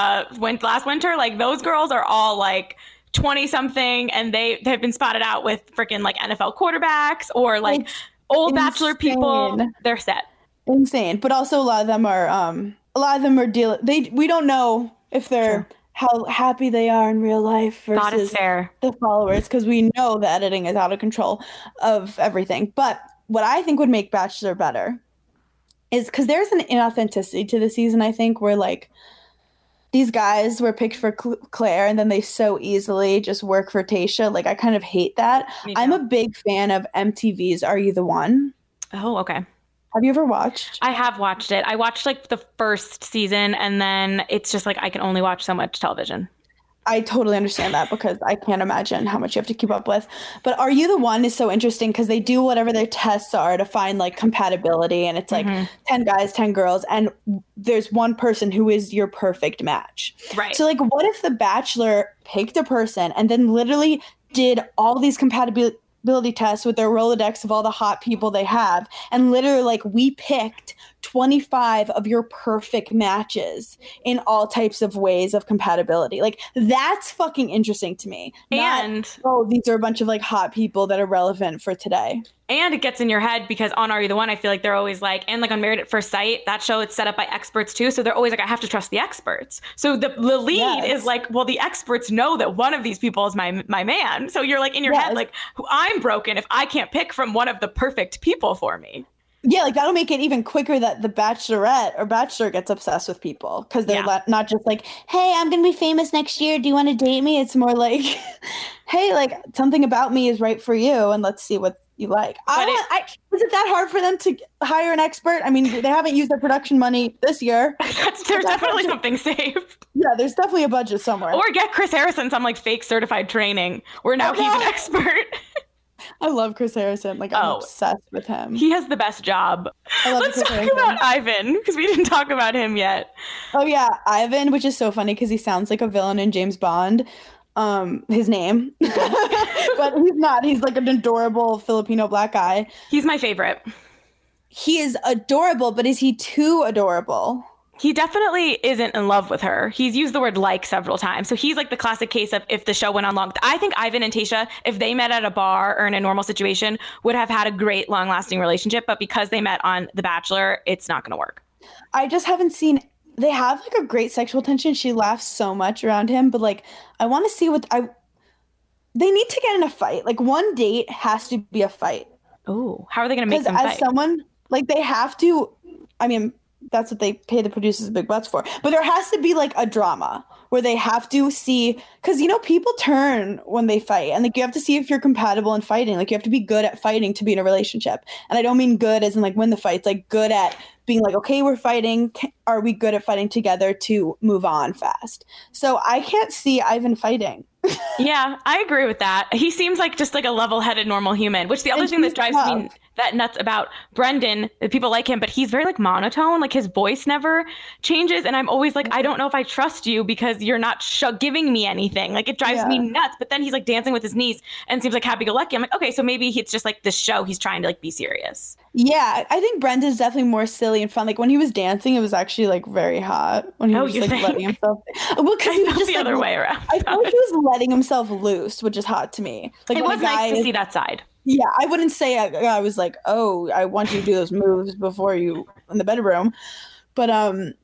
Speaker 3: last winter. Like those girls are all like 20 something, and they have been spotted out with freaking like NFL quarterbacks or like old Bachelor people. They're set.
Speaker 4: Insane, but also a lot of them are dealing. We don't know if they're how happy they are in real life versus the followers, because we know the editing is out of control of everything. But what I think would make Bachelor better is because there's an inauthenticity to the season, I think, where like these guys were picked for Claire and then they so easily just work for Tayshia. Like I kind of hate that. I'm a big fan of MTV's Are You the One?
Speaker 3: Oh, okay.
Speaker 4: Have you ever watched?
Speaker 3: I have watched it. I watched like the first season, and then it's just like I can only watch so much television.
Speaker 4: I totally understand that because I can't imagine how much you have to keep up with. But Are You the One is so interesting because they do whatever their tests are to find like compatibility, and it's like 10 guys, 10 girls, and there's one person who is your perfect match.
Speaker 3: Right.
Speaker 4: So like what if The Bachelor picked a person and then literally did all these compatibility tests with their Rolodex of all the hot people they have, and literally like we picked 25 of your perfect matches in all types of ways of compatibility. Like that's fucking interesting to me.
Speaker 3: And
Speaker 4: these are a bunch of like hot people that are relevant for today.
Speaker 3: And it gets in your head because on Are You the One, I feel like they're always like, and like on Married at First Sight, that show, it's set up by experts too. So they're always like, I have to trust the experts. So the lead is like, well, the experts know that one of these people is my man. So you're like in your head, like, I'm broken if I can't pick from one of the perfect people for me.
Speaker 4: Yeah, like that'll make it even quicker that the Bachelorette or Bachelor gets obsessed with people because they're not just like, hey, I'm going to be famous next year. Do you want to date me? It's more like, hey, like something about me is right for you and let's see what you like. Is it that hard for them to hire an expert? I mean, they haven't used their production money this year.
Speaker 3: There's definitely something saved.
Speaker 4: Yeah, there's definitely a budget somewhere.
Speaker 3: Or get Chris Harrison some like fake certified training where now he's an expert.
Speaker 4: I love Chris Harrison. Like, I'm obsessed with him.
Speaker 3: He has the best job. Let's talk about Ivan, because we didn't talk about him yet.
Speaker 4: Oh, yeah. Ivan, which is so funny because he sounds like a villain in James Bond. His name. But he's not. He's like an adorable Filipino black guy.
Speaker 3: He's my favorite.
Speaker 4: He is adorable, but is he too adorable?
Speaker 3: He definitely isn't in love with her. He's used the word like several times. So he's like the classic case of if the show went on long. I think Ivan and Tayshia, if they met at a bar or in a normal situation, would have had a great long lasting relationship. But because they met on The Bachelor, it's not going to work.
Speaker 4: I just haven't seen. They have like a great sexual tension. She laughs so much around him. But like, I want to see they need to get in a fight. Like one date has to be a fight.
Speaker 3: Oh, how are they going to make them fight?
Speaker 4: As someone, like they have to, I mean, that's what they pay the producers big bucks for. But there has to be like a drama where they have to see, because, you know, people turn when they fight and like you have to see if you're compatible in fighting. Like you have to be good at fighting to be in a relationship. And I don't mean good as in like win the fights, like good at being like, okay, we're fighting. Are we good at fighting together to move on fast? So I can't see Ivan fighting.
Speaker 3: Yeah, I agree with that. He seems like just like a level-headed normal human, which the other thing that drives me that nuts about Brendan, people like him, but he's very like monotone, like his voice never changes. And I'm always like, I don't know if I trust you because you're not giving me anything. Like it drives me nuts. But then he's like dancing with his niece and seems like happy-go-lucky. I'm like, okay, so maybe it's just like this show. He's trying to like be serious. Yeah,
Speaker 4: I think Brendan's definitely more silly and fun. Like when he was dancing, it was actually like very hot when he was like letting himself. Well, because he was just
Speaker 3: the other way around.
Speaker 4: I feel like he was letting himself loose, which is hot to me. Like
Speaker 3: it was nice to see that side.
Speaker 4: Yeah, I wouldn't say I was like, oh, I want you to do those moves before you in the bedroom. But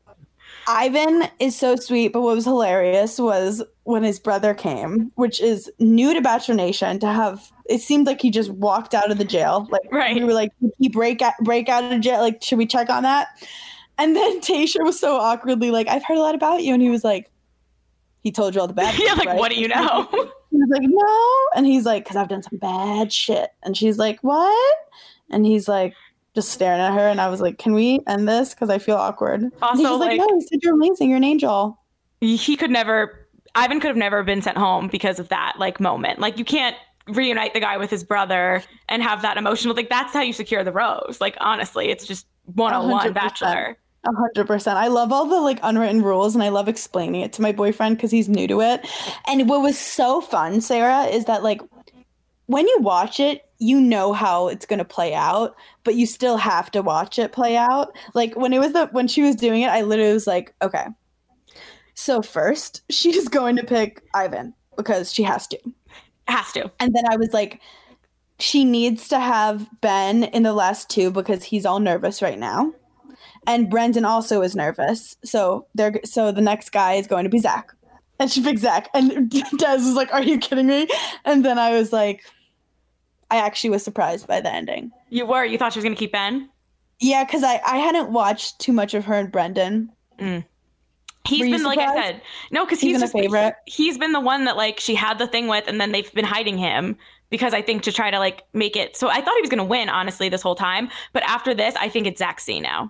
Speaker 4: Ivan is so sweet. But what was hilarious was when his brother came, which is new to Bachelor Nation, to have. It seemed like he just walked out of the jail. Like we were like, did he break out of jail? Like, should we check on that? And then Tayshia was so awkwardly like, I've heard a lot about you, and he was like, he told you all the bad
Speaker 3: things, like, right? What do you know?
Speaker 4: He was like, no. And he's like, because I've done some bad shit. And she's like, what? And he's like, just staring at her. And I was like, can we end this? Because I feel awkward. Also, he's like, no, he said you're amazing. You're an angel.
Speaker 3: Ivan could have never been sent home because of that like moment. Like you can't reunite the guy with his brother and have that emotional, like that's how you secure the rose. Like, honestly, it's just 101 Bachelor.
Speaker 4: 100%. I love all the like unwritten rules and I love explaining it to my boyfriend because he's new to it. And what was so fun, Sarah, is that like when you watch it, you know how it's going to play out, but you still have to watch it play out. Like when she was doing it, I literally was like, okay, so first she's going to pick Ivan because she has to. And then I was like, she needs to have Ben in the last two because he's all nervous right now. And Brendan also is nervous. So the next guy is going to be Zach. And she picked Zach. And Des was like, are you kidding me? And then I was like, I actually was surprised by the ending.
Speaker 3: You were? You thought she was going to keep Ben?
Speaker 4: Yeah, because I hadn't watched too much of her and Brendan.
Speaker 3: He's been, like I said, no, because he's just
Speaker 4: favorite.
Speaker 3: He's been the one that like she had the thing with, and then they've been hiding him because I think to try to like make it. So I thought he was going to win, honestly, this whole time. But after this, I think it's Zach C now.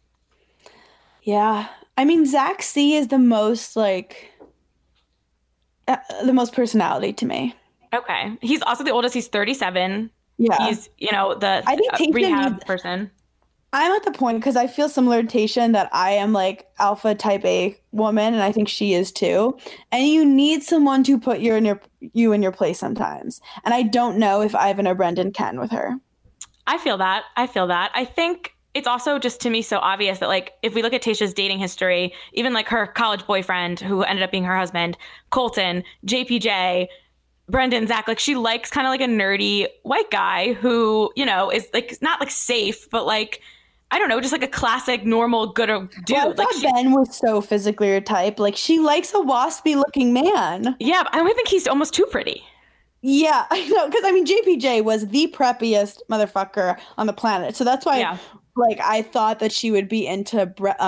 Speaker 4: Yeah. I mean, Zach C is the most like the most personality to me.
Speaker 3: Okay. He's also the oldest. He's 37.
Speaker 4: Yeah.
Speaker 3: He's, you know, the
Speaker 4: I think
Speaker 3: rehab person.
Speaker 4: I'm at the point because I feel similar to Tayshia that I am like alpha type A woman, and I think she is too. And you need someone to put you in your place sometimes. And I don't know if Ivan or Brendan can with her.
Speaker 3: I feel that. I think it's also just to me so obvious that like if we look at Tayshia's dating history, even like her college boyfriend who ended up being her husband, Colton, JPJ, Brendan, Zach, like she likes kind of like a nerdy white guy who, you know, is like not like safe, but like, I don't know, just like a classic, normal, good dude.
Speaker 4: Well, I
Speaker 3: like
Speaker 4: thought Ben was so physically her type. Like she likes a waspy looking man.
Speaker 3: Yeah, but I don't think he's almost too pretty.
Speaker 4: Yeah, I know. Because I mean, JPJ was the preppiest motherfucker on the planet. So that's why, like, I thought that she would be into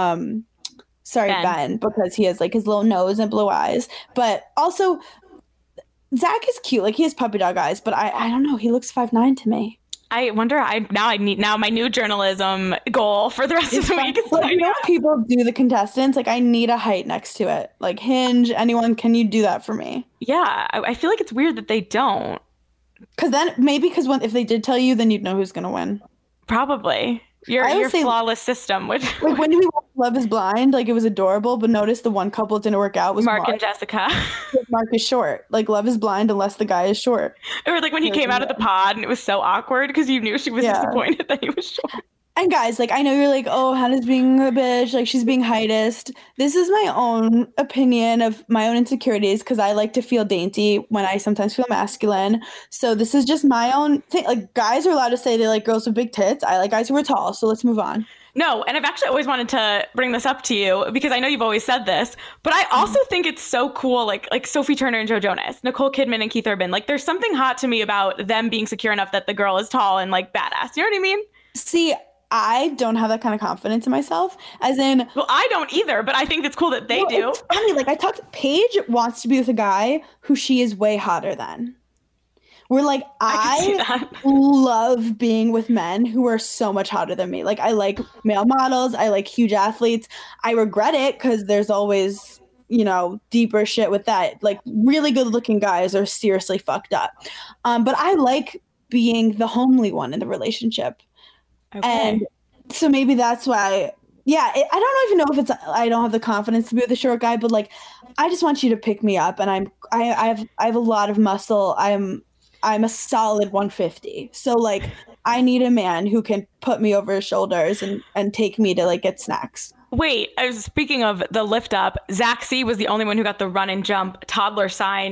Speaker 4: Ben, because he has like his little nose and blue eyes. But also, Zach is cute. Like he has puppy dog eyes. But I don't know. He looks 5'9" to me.
Speaker 3: I wonder. I need my new journalism goal for the rest of the week.
Speaker 4: Well, you know, people do the contestants. Like, I need a height next to it. Like Hinge, anyone, can you do that for me?
Speaker 3: Yeah, I feel like it's weird that they don't.
Speaker 4: Because if they did tell you, then you'd know who's gonna win.
Speaker 3: Probably your flawless system would.
Speaker 4: Like when we watched Love Is Blind, like it was adorable, but notice the one couple that didn't work out was
Speaker 3: Mark and Jessica.
Speaker 4: Mark is short. Like Love Is Blind unless the guy is short.
Speaker 3: Or like when he came out of the pod and it was so awkward because you knew she was disappointed that he was short.
Speaker 4: And guys, like I know you're like, oh, Hannah's being a bitch, like she's being heightist. This is my own opinion of my own insecurities because I like to feel dainty when I sometimes feel masculine. So this is just my own thing. Like guys are allowed to say they like girls with big tits. I like guys who are tall. So let's move on.
Speaker 3: No, and I've actually always wanted to bring this up to you because I know you've always said this, but I also think it's so cool, like Sophie Turner and Joe Jonas, Nicole Kidman and Keith Urban. Like there's something hot to me about them being secure enough that the girl is tall and like badass. You know what I mean?
Speaker 4: See, I don't have that kind of confidence in myself. As in,
Speaker 3: well, I don't either, but I think it's cool that they do.
Speaker 4: It's funny, like Paige wants to be with a guy who she is way hotter than. We're like, I love being with men who are so much hotter than me. Like I like male models. I like huge athletes. I regret it because there's always, you know, deeper shit with that. Like really good looking guys are seriously fucked up. But I like being the homely one in the relationship. Okay. And so maybe that's why, I don't even know if it's, I don't have the confidence to be with a short guy, but like, I just want you to pick me up and I have a lot of muscle. I'm a solid 150. So like, I need a man who can put me over his shoulders and take me to like get snacks.
Speaker 3: Wait, I was speaking of the lift up. Zach C was the only one who got the run and jump toddler sign.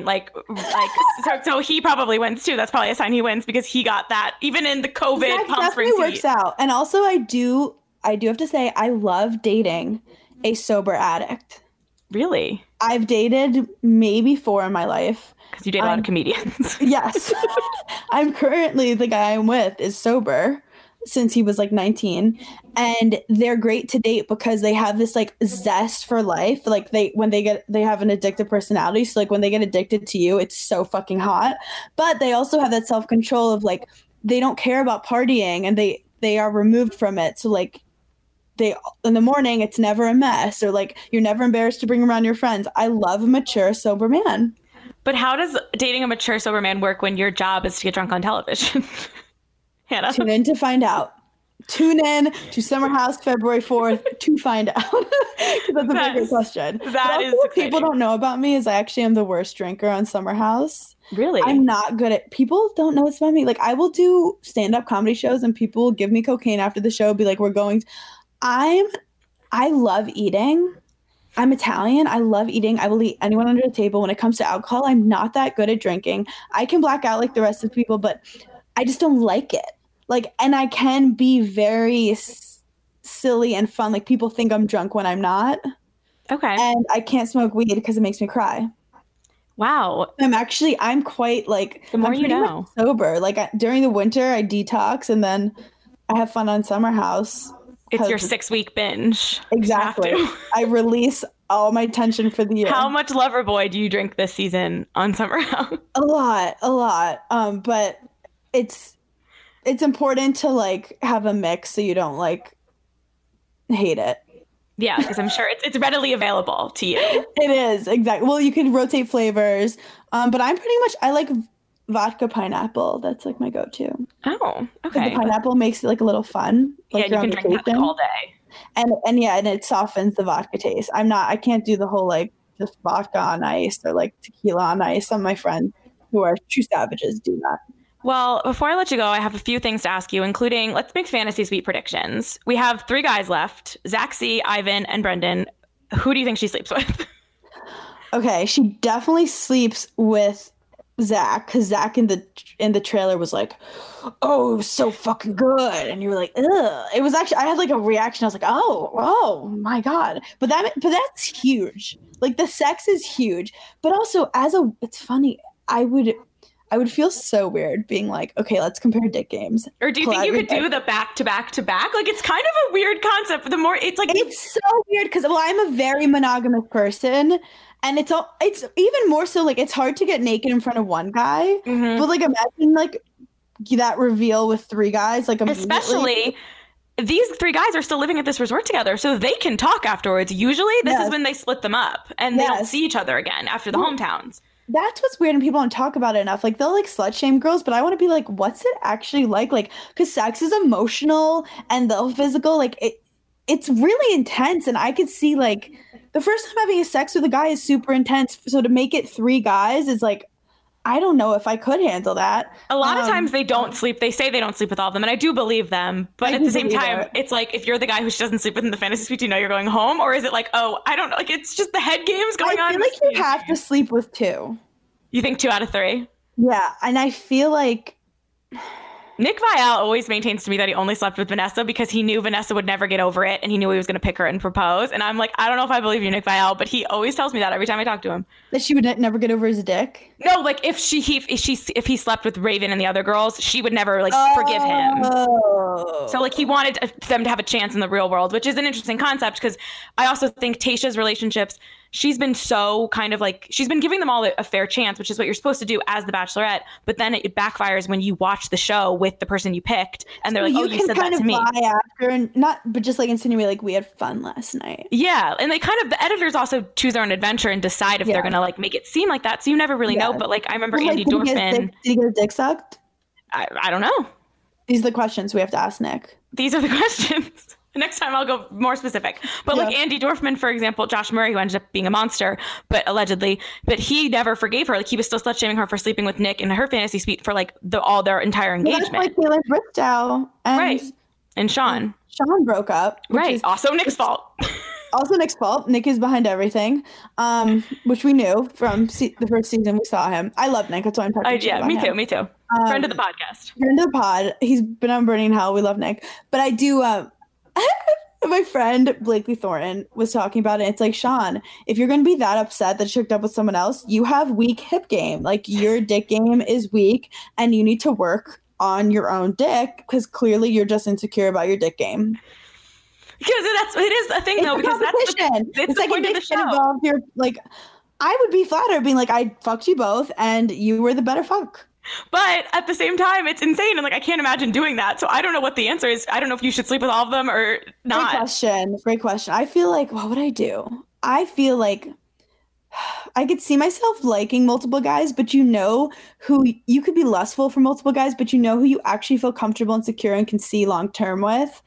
Speaker 3: So he probably wins too. That's probably a sign he wins because he got that even in the COVID Palm Springs heat.
Speaker 4: Works out. And also I do have to say I love dating a sober addict.
Speaker 3: Really?
Speaker 4: I've dated maybe 4 in my life.
Speaker 3: Because you date a lot of comedians.
Speaker 4: Yes. I'm currently, the guy I'm with is sober since he was like 19, and they're great to date because they have this like zest for life. Like they have an addictive personality. So like when they get addicted to you, it's so fucking hot, but they also have that self-control of like, they don't care about partying and they are removed from it. So like in the morning, it's never a mess, or like you're never embarrassed to bring around your friends. I love a mature, sober man.
Speaker 3: But how does dating a mature, sober man work when your job is to get drunk on television? Hannah.
Speaker 4: Tune in to find out. Tune in to Summer House February 4th to find out. That's a very good question.
Speaker 3: That is
Speaker 4: what people don't know about me is I actually am the worst drinker on Summer House.
Speaker 3: Really?
Speaker 4: I'm not good at, people don't know what's about me. Like I will do stand-up comedy shows and people will give me cocaine after the show, be like, we're going. I love eating. I'm Italian. I love eating. I will eat anyone under the table. When it comes to alcohol, I'm not that good at drinking. I can black out like the rest of the people, but I just don't like it. Like, and I can be very silly and fun. Like people think I'm drunk when I'm not.
Speaker 3: Okay.
Speaker 4: And I can't smoke weed because it makes me cry.
Speaker 3: Wow.
Speaker 4: I'm quite like,
Speaker 3: the more you know,
Speaker 4: sober. Like during the winter, I detox and then I have fun on Summer House.
Speaker 3: It's your 6-week binge.
Speaker 4: Exactly. I release all my tension for the year.
Speaker 3: How much Loverboy do you drink this season on Summer House?
Speaker 4: A lot. But it's important to like have a mix so you don't like hate it.
Speaker 3: Yeah, because I'm sure it's readily available to you.
Speaker 4: It is, exactly. Well, you can rotate flavors. But I like vodka pineapple. That's like my go-to.
Speaker 3: Oh, okay.
Speaker 4: The pineapple makes it like a little fun. Like
Speaker 3: yeah, you can drink that like, all day.
Speaker 4: And it softens the vodka taste. I can't do the whole like just vodka on ice or like tequila on ice. Some of my friends who are true savages do that.
Speaker 3: Well, before I let you go, I have a few things to ask you, including let's make fantasy suite predictions. We have 3 guys left: Zach C, Ivan, and Brendan. Who do you think she sleeps with?
Speaker 4: Okay, she definitely sleeps with Zach, because Zach in the trailer was like, "Oh, it was so fucking good," and you were like, "Ugh." It was actually, I had like a reaction. I was like, "Oh my god!" But that's huge. Like the sex is huge, but also it's funny. I would feel so weird being like, okay, let's compare dick games.
Speaker 3: Or do you think you could do the back to back to back? Like, it's kind of a weird concept. The more it's like,
Speaker 4: it's so weird because I'm a very monogamous person, and it's even more so like it's hard to get naked in front of one guy. Mm-hmm. But like imagine like that reveal with 3 guys, like
Speaker 3: especially. These 3 guys are still living at this resort together, so they can talk afterwards. Usually, this is when they split them up and they don't see each other again after the hometowns.
Speaker 4: That's what's weird, and people don't talk about it enough. Like, they'll, like, slut-shame girls, but I want to be like, what's it actually like? Like, because sex is emotional, and the physical, like, it's really intense, and I could see, like, the first time having a sex with a guy is super intense, so to make it 3 guys is, like, I don't know if I could handle that.
Speaker 3: A lot of times they don't sleep. They say they don't sleep with all of them, and I do believe them. But at the same time, it's like, if you're the guy who doesn't sleep within the fantasy suite, do you know you're going home? Or is it like, oh, I don't know. Like, it's just the head games going on.
Speaker 4: I feel like you have to sleep with 2.
Speaker 3: You think 2 out of 3?
Speaker 4: Yeah, and I feel like
Speaker 3: Nick Viall always maintains to me that he only slept with Vanessa because he knew Vanessa would never get over it, and he knew he was going to pick her and propose. And I'm like, I don't know if I believe you, Nick Viall, but he always tells me that every time I talk to him.
Speaker 4: That she would never get over his dick?
Speaker 3: No, like if he slept with Raven and the other girls, she would never like forgive him. So like he wanted them to have a chance in the real world, which is an interesting concept because I also think Tayshia's relationships, she's been so kind of like, she's been giving them all a fair chance, which is what you're supposed to do as the Bachelorette. But then it backfires when you watch the show with the person you picked and they're like, oh, you said that to me.
Speaker 4: After and but just like insinuate like we had fun last night.
Speaker 3: Yeah. And they kind of, the editors also choose their own adventure and decide if they're going to like make it seem like that. So you never really know. But like, I remember Andy Dorfman.
Speaker 4: Did he get his dick sucked?
Speaker 3: I don't know.
Speaker 4: These are the questions we have to ask Nick.
Speaker 3: These are the questions. Next time I'll go more specific. But like Andy Dorfman, for example, Josh Murray, who ended up being a monster, but allegedly, but he never forgave her. Like he was still slut shaming her for sleeping with Nick in her fantasy suite for like all their entire engagement.
Speaker 4: Well, that's like Taylor Bristow and
Speaker 3: and Sean.
Speaker 4: Sean broke up.
Speaker 3: Right. Also Nick's fault.
Speaker 4: Also Nick's fault. Nick is behind everything, which we knew from the first season we saw him. I love Nick. That's why I'm talking about him.
Speaker 3: Me too. Friend of the podcast.
Speaker 4: Friend of the pod. He's been on Burning Hell. We love Nick. But I do... my friend Blakely Thornton was talking about it. It's like, Sean, if you're going to be that upset that you hooked up with someone else, you have weak hip game. Like your dick game is weak and you need to work on your own dick because clearly you're just insecure about your dick game.
Speaker 3: Because it is a thing, though, because it's the point of the show.
Speaker 4: Involved your, like, I would be flattered being like, I fucked you both and you were the better fuck.
Speaker 3: But at the same time, it's insane. And like, I can't imagine doing that. So I don't know what the answer is. I don't know if you should sleep with all of them or not.
Speaker 4: Great question. I feel like, what would I do? I feel like I could see myself liking multiple guys, but you know who you could be lustful for multiple guys, but you know who you actually feel comfortable and secure and can see long term with.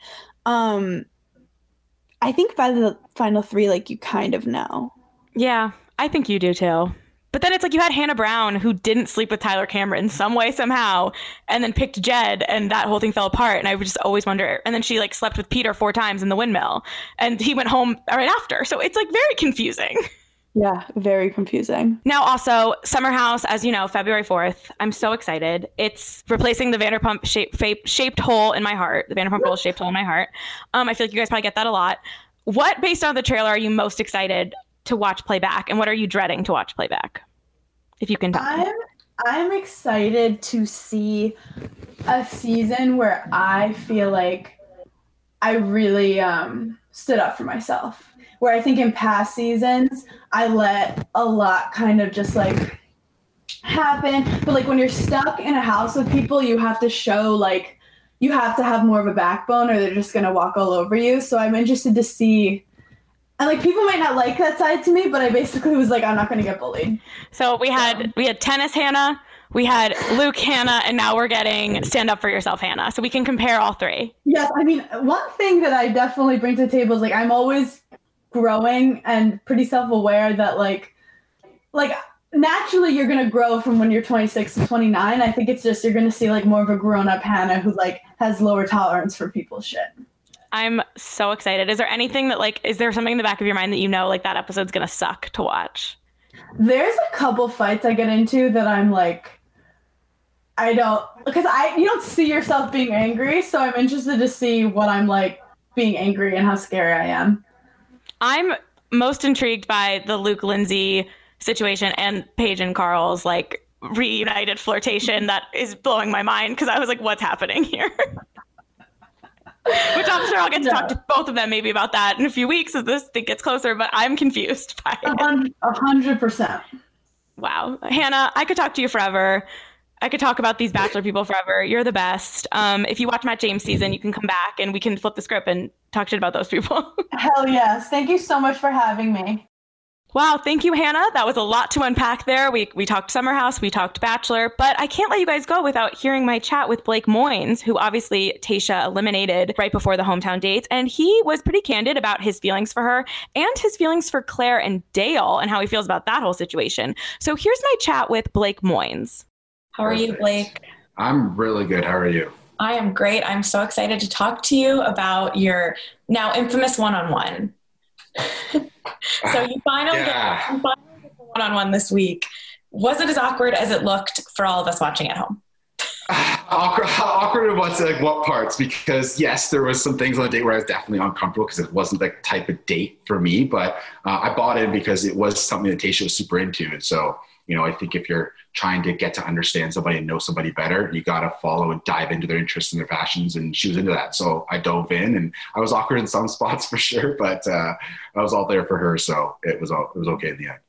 Speaker 4: I think by the final 3, like you kind of know.
Speaker 3: Yeah, I think you do too. But then it's like you had Hannah Brown who didn't sleep with Tyler Cameron some way, somehow, and then picked Jed and that whole thing fell apart. And I would just always wonder. And then she like slept with Peter 4 times in the windmill and he went home right after. So it's like very confusing.
Speaker 4: Yeah, very confusing.
Speaker 3: Now also Summer House, as you know, February 4th. I'm so excited. It's replacing the Vanderpump shaped hole in my heart. The Vanderpump Rules shaped hole in my heart. I feel like you guys probably get that a lot. What, based on the trailer, are you most excited to watch playback, and what are you dreading to watch playback? If you can tell me.
Speaker 4: I'm excited to see a season where I feel like I really stood up for myself. Where I think in past seasons, I let a lot kind of just like happen. But like when you're stuck in a house with people, you have to show like, you have to have more of a backbone or they're just going to walk all over you. So I'm interested to see, and like people might not like that side to me, but I basically was like, I'm not going to get bullied.
Speaker 3: So we had tennis Hannah, we had Luke Hannah, and now we're getting stand up for yourself Hannah. So we can compare all three.
Speaker 4: Yes. I mean, one thing that I definitely bring to the table is like, I'm always growing and pretty self-aware that like naturally you're going to grow from when you're 26 to 29. I think it's just, you're going to see like more of a grown-up Hannah who like has lower tolerance for people's shit.
Speaker 3: I'm so excited. Is there anything that like, is there something in the back of your mind that you know, like that episode's going to suck to watch?
Speaker 4: There's a couple fights I get into that I'm like, you don't see yourself being angry. So I'm interested to see what I'm like being angry and how scary I am. I'm
Speaker 3: most intrigued by the Luke Lindsay situation and Paige and Carl's like reunited flirtation. That is blowing my mind because I was like, what's happening here? Which I'm sure I'll get to talk to both of them maybe about that in a few weeks as this thing gets closer, but I'm confused by it.
Speaker 4: 100%.
Speaker 3: Wow. Hannah, I could talk to you forever. I could talk about these Bachelor people forever. You're the best. If you watch Matt James season, you can come back and we can flip the script and talk shit about those people.
Speaker 4: Hell yes. Thank you so much for having me.
Speaker 3: Wow. Thank you, Hannah. That was a lot to unpack there. We talked Summer House, we talked Bachelor, but I can't let you guys go without hearing my chat with Blake Moynes, who obviously Tayshia eliminated right before the hometown dates. And he was pretty candid about his feelings for her and his feelings for Claire and Dale and how he feels about that whole situation. So here's my chat with Blake Moynes.
Speaker 5: How are you, Blake?
Speaker 6: I'm really good. How are you?
Speaker 5: I am great. I'm so excited to talk to you about your now infamous one-on-one. So you finally get the one-on-one this week. Was it as awkward as it looked for all of us watching at home?
Speaker 6: Awkward in what parts? Because yes, there was some things on the date where I was definitely uncomfortable because it wasn't the type of date for me, but I bought in because it was something that Tayshia was super into. And so, I think if you're trying to get to understand somebody and know somebody better, you got to follow and dive into their interests and their passions. And she was into that. So I dove in and I was awkward in some spots for sure, but I was all there for her. So it was okay in the end.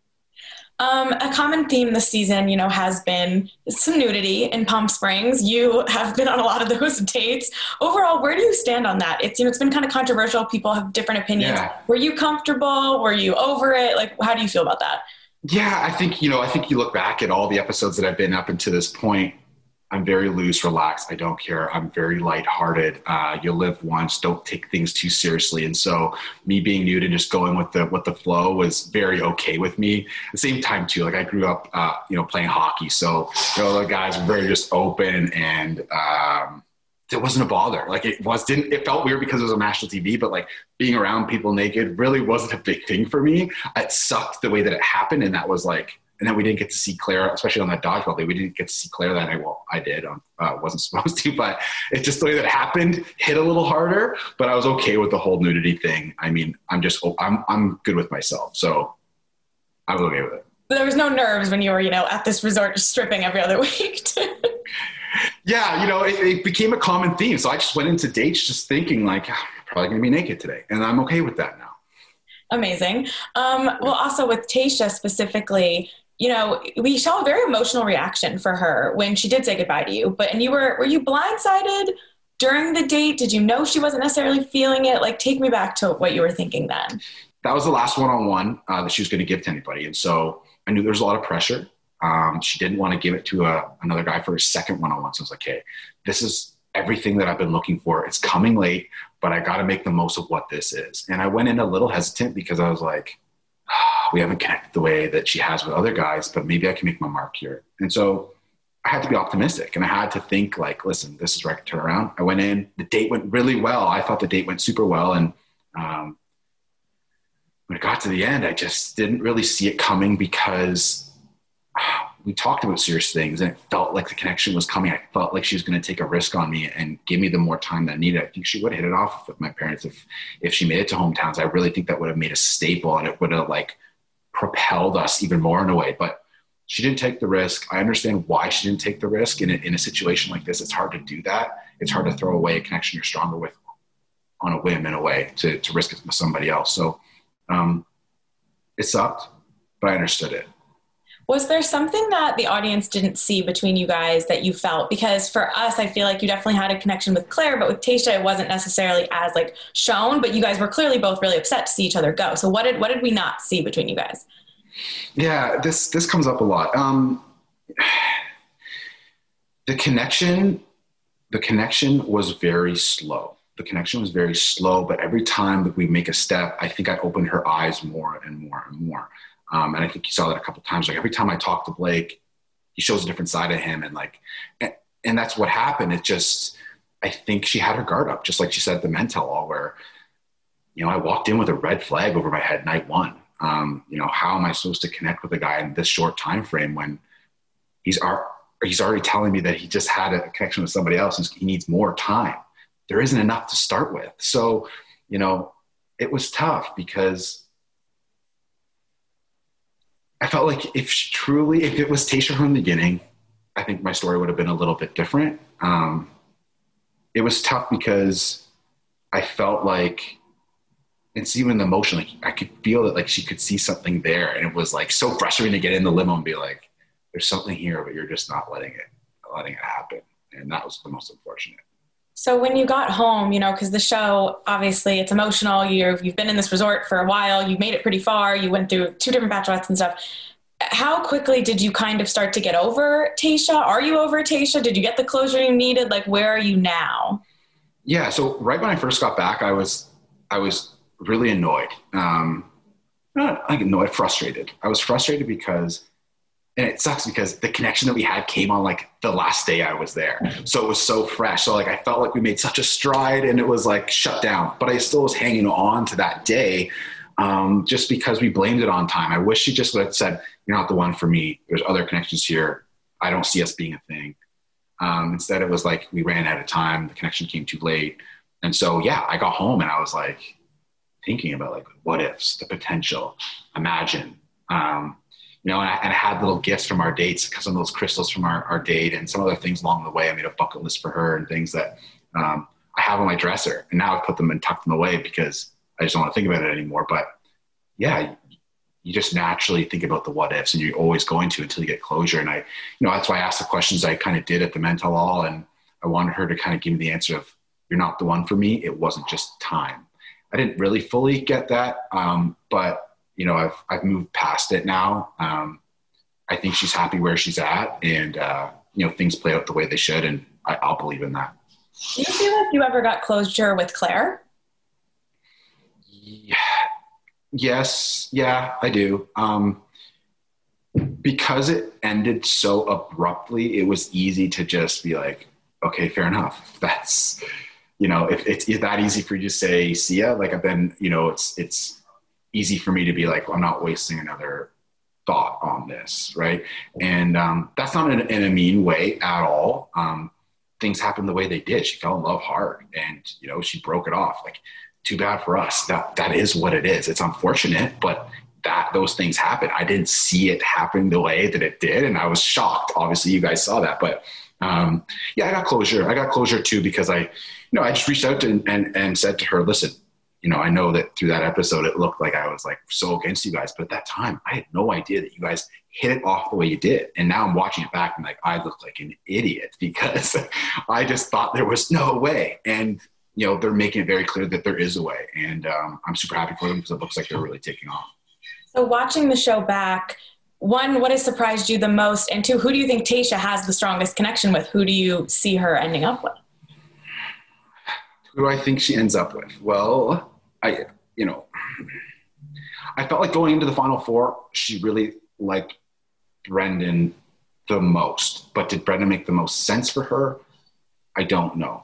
Speaker 5: A common theme this season, has been some nudity in Palm Springs. You have been on a lot of those dates. Overall, where do you stand on that? It's been kind of controversial. People have different opinions. Yeah. Were you comfortable? Were you over it? Like, how do you feel about that?
Speaker 6: Yeah, I think you look back at all the episodes that I've been up until this point. I'm very loose, relaxed. I don't care. I'm very lighthearted. You live once, don't take things too seriously. And so me being nude and just going with the flow was very okay with me. At the same time too, like I grew up, playing hockey. So, the guys were very just open and, it wasn't a bother. Like it felt weird because it was on national TV, but like being around people naked really wasn't a big thing for me. It sucked the way that it happened. And that was like, and then we didn't get to see Claire, especially on that dodgeball day. We didn't get to see Claire that night. Well, I did. Wasn't supposed to, but it's just the way that it happened hit a little harder, but I was okay with the whole nudity thing. I mean, I'm good with myself. So I was okay with it.
Speaker 5: There was no nerves when you were, at this resort just stripping every other week.
Speaker 6: Yeah, it became a common theme. So I just went into dates just thinking like, I'm probably going to be naked today. And I'm okay with that now.
Speaker 5: Amazing. Well, also with Tayshia specifically, we saw a very emotional reaction for her when she did say goodbye to you. And were you blindsided during the date? Did you know she wasn't necessarily feeling it? Like, take me back to what you were thinking then.
Speaker 6: That was the last one-on-one that she was going to give to anybody. And so I knew there was a lot of pressure. She didn't want to give it to another guy for a second one-on-one. So I was like, hey, this is everything that I've been looking for. It's coming late, but I got to make the most of what this is. And I went in a little hesitant because I was like, we haven't connected the way that she has with other guys, but maybe I can make my mark here. And so I had to be optimistic and I had to think like, listen, this is where I can turn around. I went in, the date went really well. I thought the date went super well. And when it got to the end, I just didn't really see it coming because we talked about serious things and it felt like the connection was coming. I felt like she was going to take a risk on me and give me the more time that I needed. I think she would have hit it off with my parents if she made it to hometowns. I really think that would have made a staple and it would have like propelled us even more in a way, but she didn't take the risk. I understand why she didn't take the risk in a situation like this. It's hard to do that. It's hard to throw away a connection you're stronger with on a whim in a way to risk it with somebody else. So it sucked, but I understood it.
Speaker 5: Was there something that the audience didn't see between you guys that you felt? Because for us, I feel like you definitely had a connection with Claire, but with Tayshia, it wasn't necessarily as like shown, but you guys were clearly both really upset to see each other go. So what did we not see between you guys?
Speaker 6: Yeah, this comes up a lot. The connection was very slow. But every time that we make a step, I think I opened her eyes more and more and more. And I think you saw that a couple of times. Like every time I talk to Blake, he shows a different side of him. And that's what happened. It just, I think she had her guard up, just like she said at the Men Tell All, where, I walked in with a red flag over my head night one. How am I supposed to connect with a guy in this short time frame when he's already telling me that he just had a connection with somebody else and he needs more time? There isn't enough to start with. So, it was tough because I felt like if it was Tayshia from the beginning, I think my story would have been a little bit different. It was tough because I felt like, it's even the emotion, like I could feel that like she could see something there. And it was like so frustrating to get in the limo and be like, there's something here, but you're just not letting it happen. And that was the most unfortunate.
Speaker 5: So when you got home, because the show, obviously it's emotional. You've been in this resort for a while. You made it pretty far. You went through 2 different bachelorettes and stuff. How quickly did you kind of start to get over Tayshia? Are you over Tayshia? Did you get the closure you needed? Like, where are you now?
Speaker 6: Yeah. So right when I first got back, I was really annoyed. Not like annoyed, frustrated. I was frustrated because, and it sucks because the connection that we had came on like the last day I was there. So it was so fresh. So like, I felt like we made such a stride and it was like shut down, but I still was hanging on to that day just because we blamed it on time. I wish she just would have said, you're not the one for me. There's other connections here. I don't see us being a thing. Instead it was like, we ran out of time. The connection came too late. And so, yeah, I got home and I was like thinking about like what ifs, the potential, imagine, and I had little gifts from our dates, some of those crystals from our date and some other things along the way. I made a bucket list for her and things that I have on my dresser. And now I've put them and tucked them away because I just don't want to think about it anymore. But yeah, you just naturally think about the what ifs and you're always going to until you get closure. And that's why I asked the questions I kind of did at the Men Tell All. And I wanted her to kind of give me the answer of, you're not the one for me. It wasn't just time. I didn't really fully get that. But I've moved past it now. I think she's happy where she's at and, things play out the way they should. And I'll believe in that.
Speaker 5: Do you feel like you ever got closure with Claire?
Speaker 6: Yeah. Yes. Yeah, I do. Because it ended so abruptly, it was easy to just be like, okay, fair enough. That's, if it's that easy for you to say, see ya, like I've been, it's easy for me to be like, well, I'm not wasting another thought on this. Right. And that's not in a mean way at all. Things happened the way they did. She fell in love hard and, she broke it off. Like, too bad for us. That is what it is. It's unfortunate, but those things happen. I didn't see it happen the way that it did. And I was shocked. Obviously you guys saw that, but I got closure. I got closure too, because I just reached out to and said to her, listen, I know that through that episode, it looked like I was like so against you guys, but at that time I had no idea that you guys hit it off the way you did. And now I'm watching it back and like, I look like an idiot because I just thought there was no way. And, they're making it very clear that there is a way. And I'm super happy for them because it looks like they're really taking off.
Speaker 5: So watching the show back, 1, what has surprised you the most? And 2, who do you think Tayshia has the strongest connection with? Who do you see her ending up with?
Speaker 6: Who do I think she ends up with? Well, I felt like going into the Final Four, she really liked Brendan the most. But did Brendan make the most sense for her? I don't know.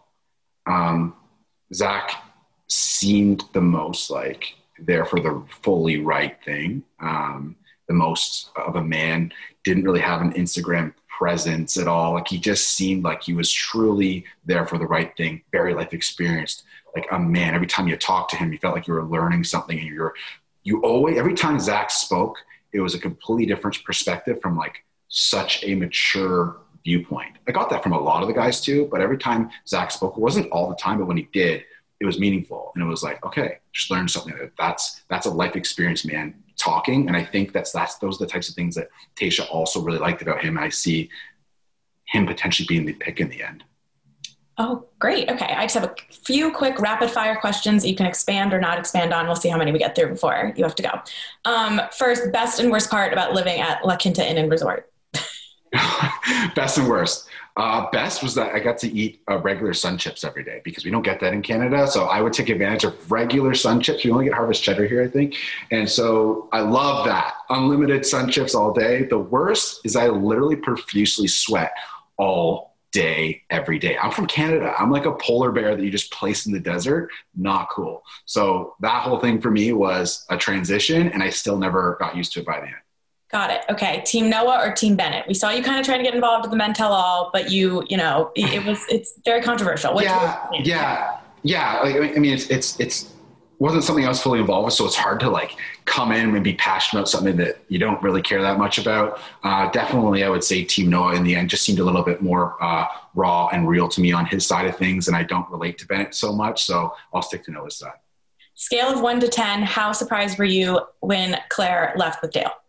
Speaker 6: Zach seemed the most like there for the fully right thing. The most of a man, didn't really have an Instagram presence at all. Like he just seemed like he was truly there for the right thing. Very life experienced, like a man. Every time you talked to him, you felt like you were learning something and you always, every time Zach spoke, it was a completely different perspective from like such a mature viewpoint. I got that from a lot of the guys too, but every time Zach spoke, it wasn't all the time, but when he did, it was meaningful. And it was like, okay, just learn something. That's a life experience, man, talking. And I think those are the types of things that Tayshia also really liked about him. I see him potentially being the pick in the end.
Speaker 5: Oh, great. Okay. I just have a few quick rapid fire questions that you can expand or not expand on. We'll see how many we get through before you have to go. First, best and worst part about living at La Quinta Inn and Resort.
Speaker 6: Best and worst. Best was that I got to eat regular sun chips every day because we don't get that in Canada. So I would take advantage of regular sun chips. We only get Harvest Cheddar here, I think. And so I love that. Unlimited sun chips all day. The worst is I literally profusely sweat all day, every day. I'm from Canada. I'm like a polar bear that you just place in the desert. Not cool. So that whole thing for me was a transition, and I still never got used to it by the end.
Speaker 5: Got it. Okay. Team Noah or Team Bennett? We saw you kind of trying to get involved with the Men Tell All, but it's very controversial.
Speaker 6: Yeah. Like, I mean, it's wasn't something I was fully involved with, so it's hard to like come in and be passionate about something that you don't really care that much about. Definitely, I would say Team Noah in the end just seemed a little bit more raw and real to me on his side of things, and I don't relate to Bennett so much, so I'll stick to Noah's side.
Speaker 5: Scale of 1 to 10, how surprised were you when Claire left with Dale?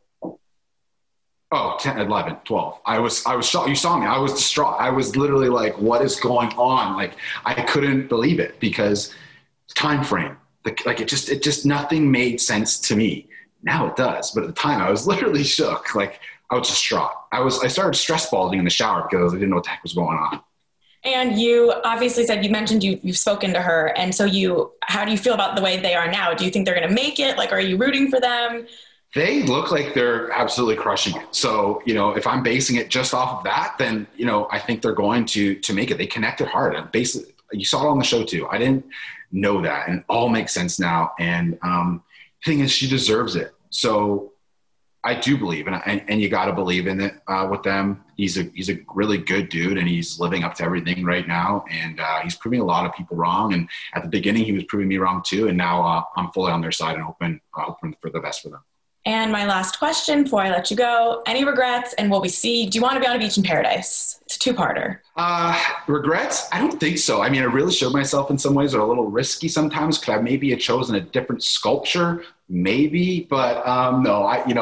Speaker 6: Oh, 10, 11, 12. I was shocked. You saw me. I was distraught. I was literally like, what is going on? Like, I couldn't believe it because time frame. Like it just nothing made sense to me. Now it does, but at the time I was literally shook. Like I was distraught. I started stress balding in the shower because I didn't know what the heck was going on.
Speaker 5: And you obviously said, you mentioned you've spoken to her, and so how do you feel about the way they are now? Do you think they're going to make it? Like, are you rooting for them?
Speaker 6: They look like they're absolutely crushing it. So, if I'm basing it just off of that, then, I think they're going to make it. They connected hard. And basically, you saw it on the show too. I didn't know that, and it all makes sense now. And the thing is, she deserves it. So I do believe, and you got to believe in it with them. He's a really good dude, and he's living up to everything right now. And he's proving a lot of people wrong. And at the beginning, he was proving me wrong too. And now I'm fully on their side and hoping for the best for them.
Speaker 5: And my last question before I let you go, any regrets, and will we see, do you want to be on a beach in paradise? It's a two-parter.
Speaker 6: Regrets? I don't think so. I mean, I really showed myself in some ways are a little risky sometimes. Could I maybe have chosen a different sculpture? Maybe, but no,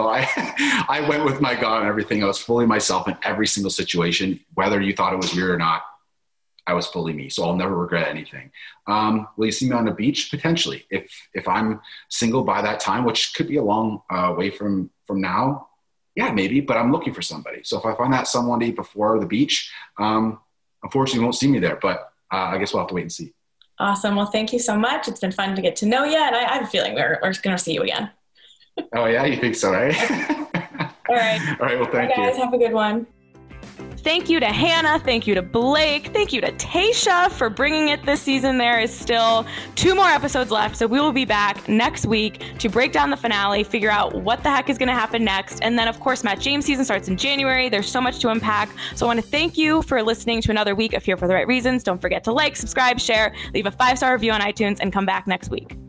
Speaker 6: I went with my gut and everything. I was fully myself in every single situation, whether you thought it was weird or not. I was fully me, so I'll never regret anything. Will you see me on the beach? Potentially. If I'm single by that time, which could be a long way from now, yeah, maybe, but I'm looking for somebody. So if I find that somebody before the beach, unfortunately you won't see me there, but I guess we'll have to wait and see.
Speaker 5: Awesome. Well, thank you so much. It's been fun to get to know you, and I have a feeling we're going to see you again.
Speaker 6: Oh, yeah? You think so, right?
Speaker 5: All right.
Speaker 6: All right, well, thank you.
Speaker 5: Guys, have a good one. Thank you to Hannah. Thank you to Blake. Thank you to Tayshia for bringing it this season. There is still 2 more episodes left, so we will be back next week to break down the finale, figure out what the heck is going to happen next. And then, of course, Matt James season starts in January. There's so much to unpack. So I want to thank you for listening to another week of Here for the Right Reasons. Don't forget to like, subscribe, share, leave a 5-star review on iTunes, and come back next week.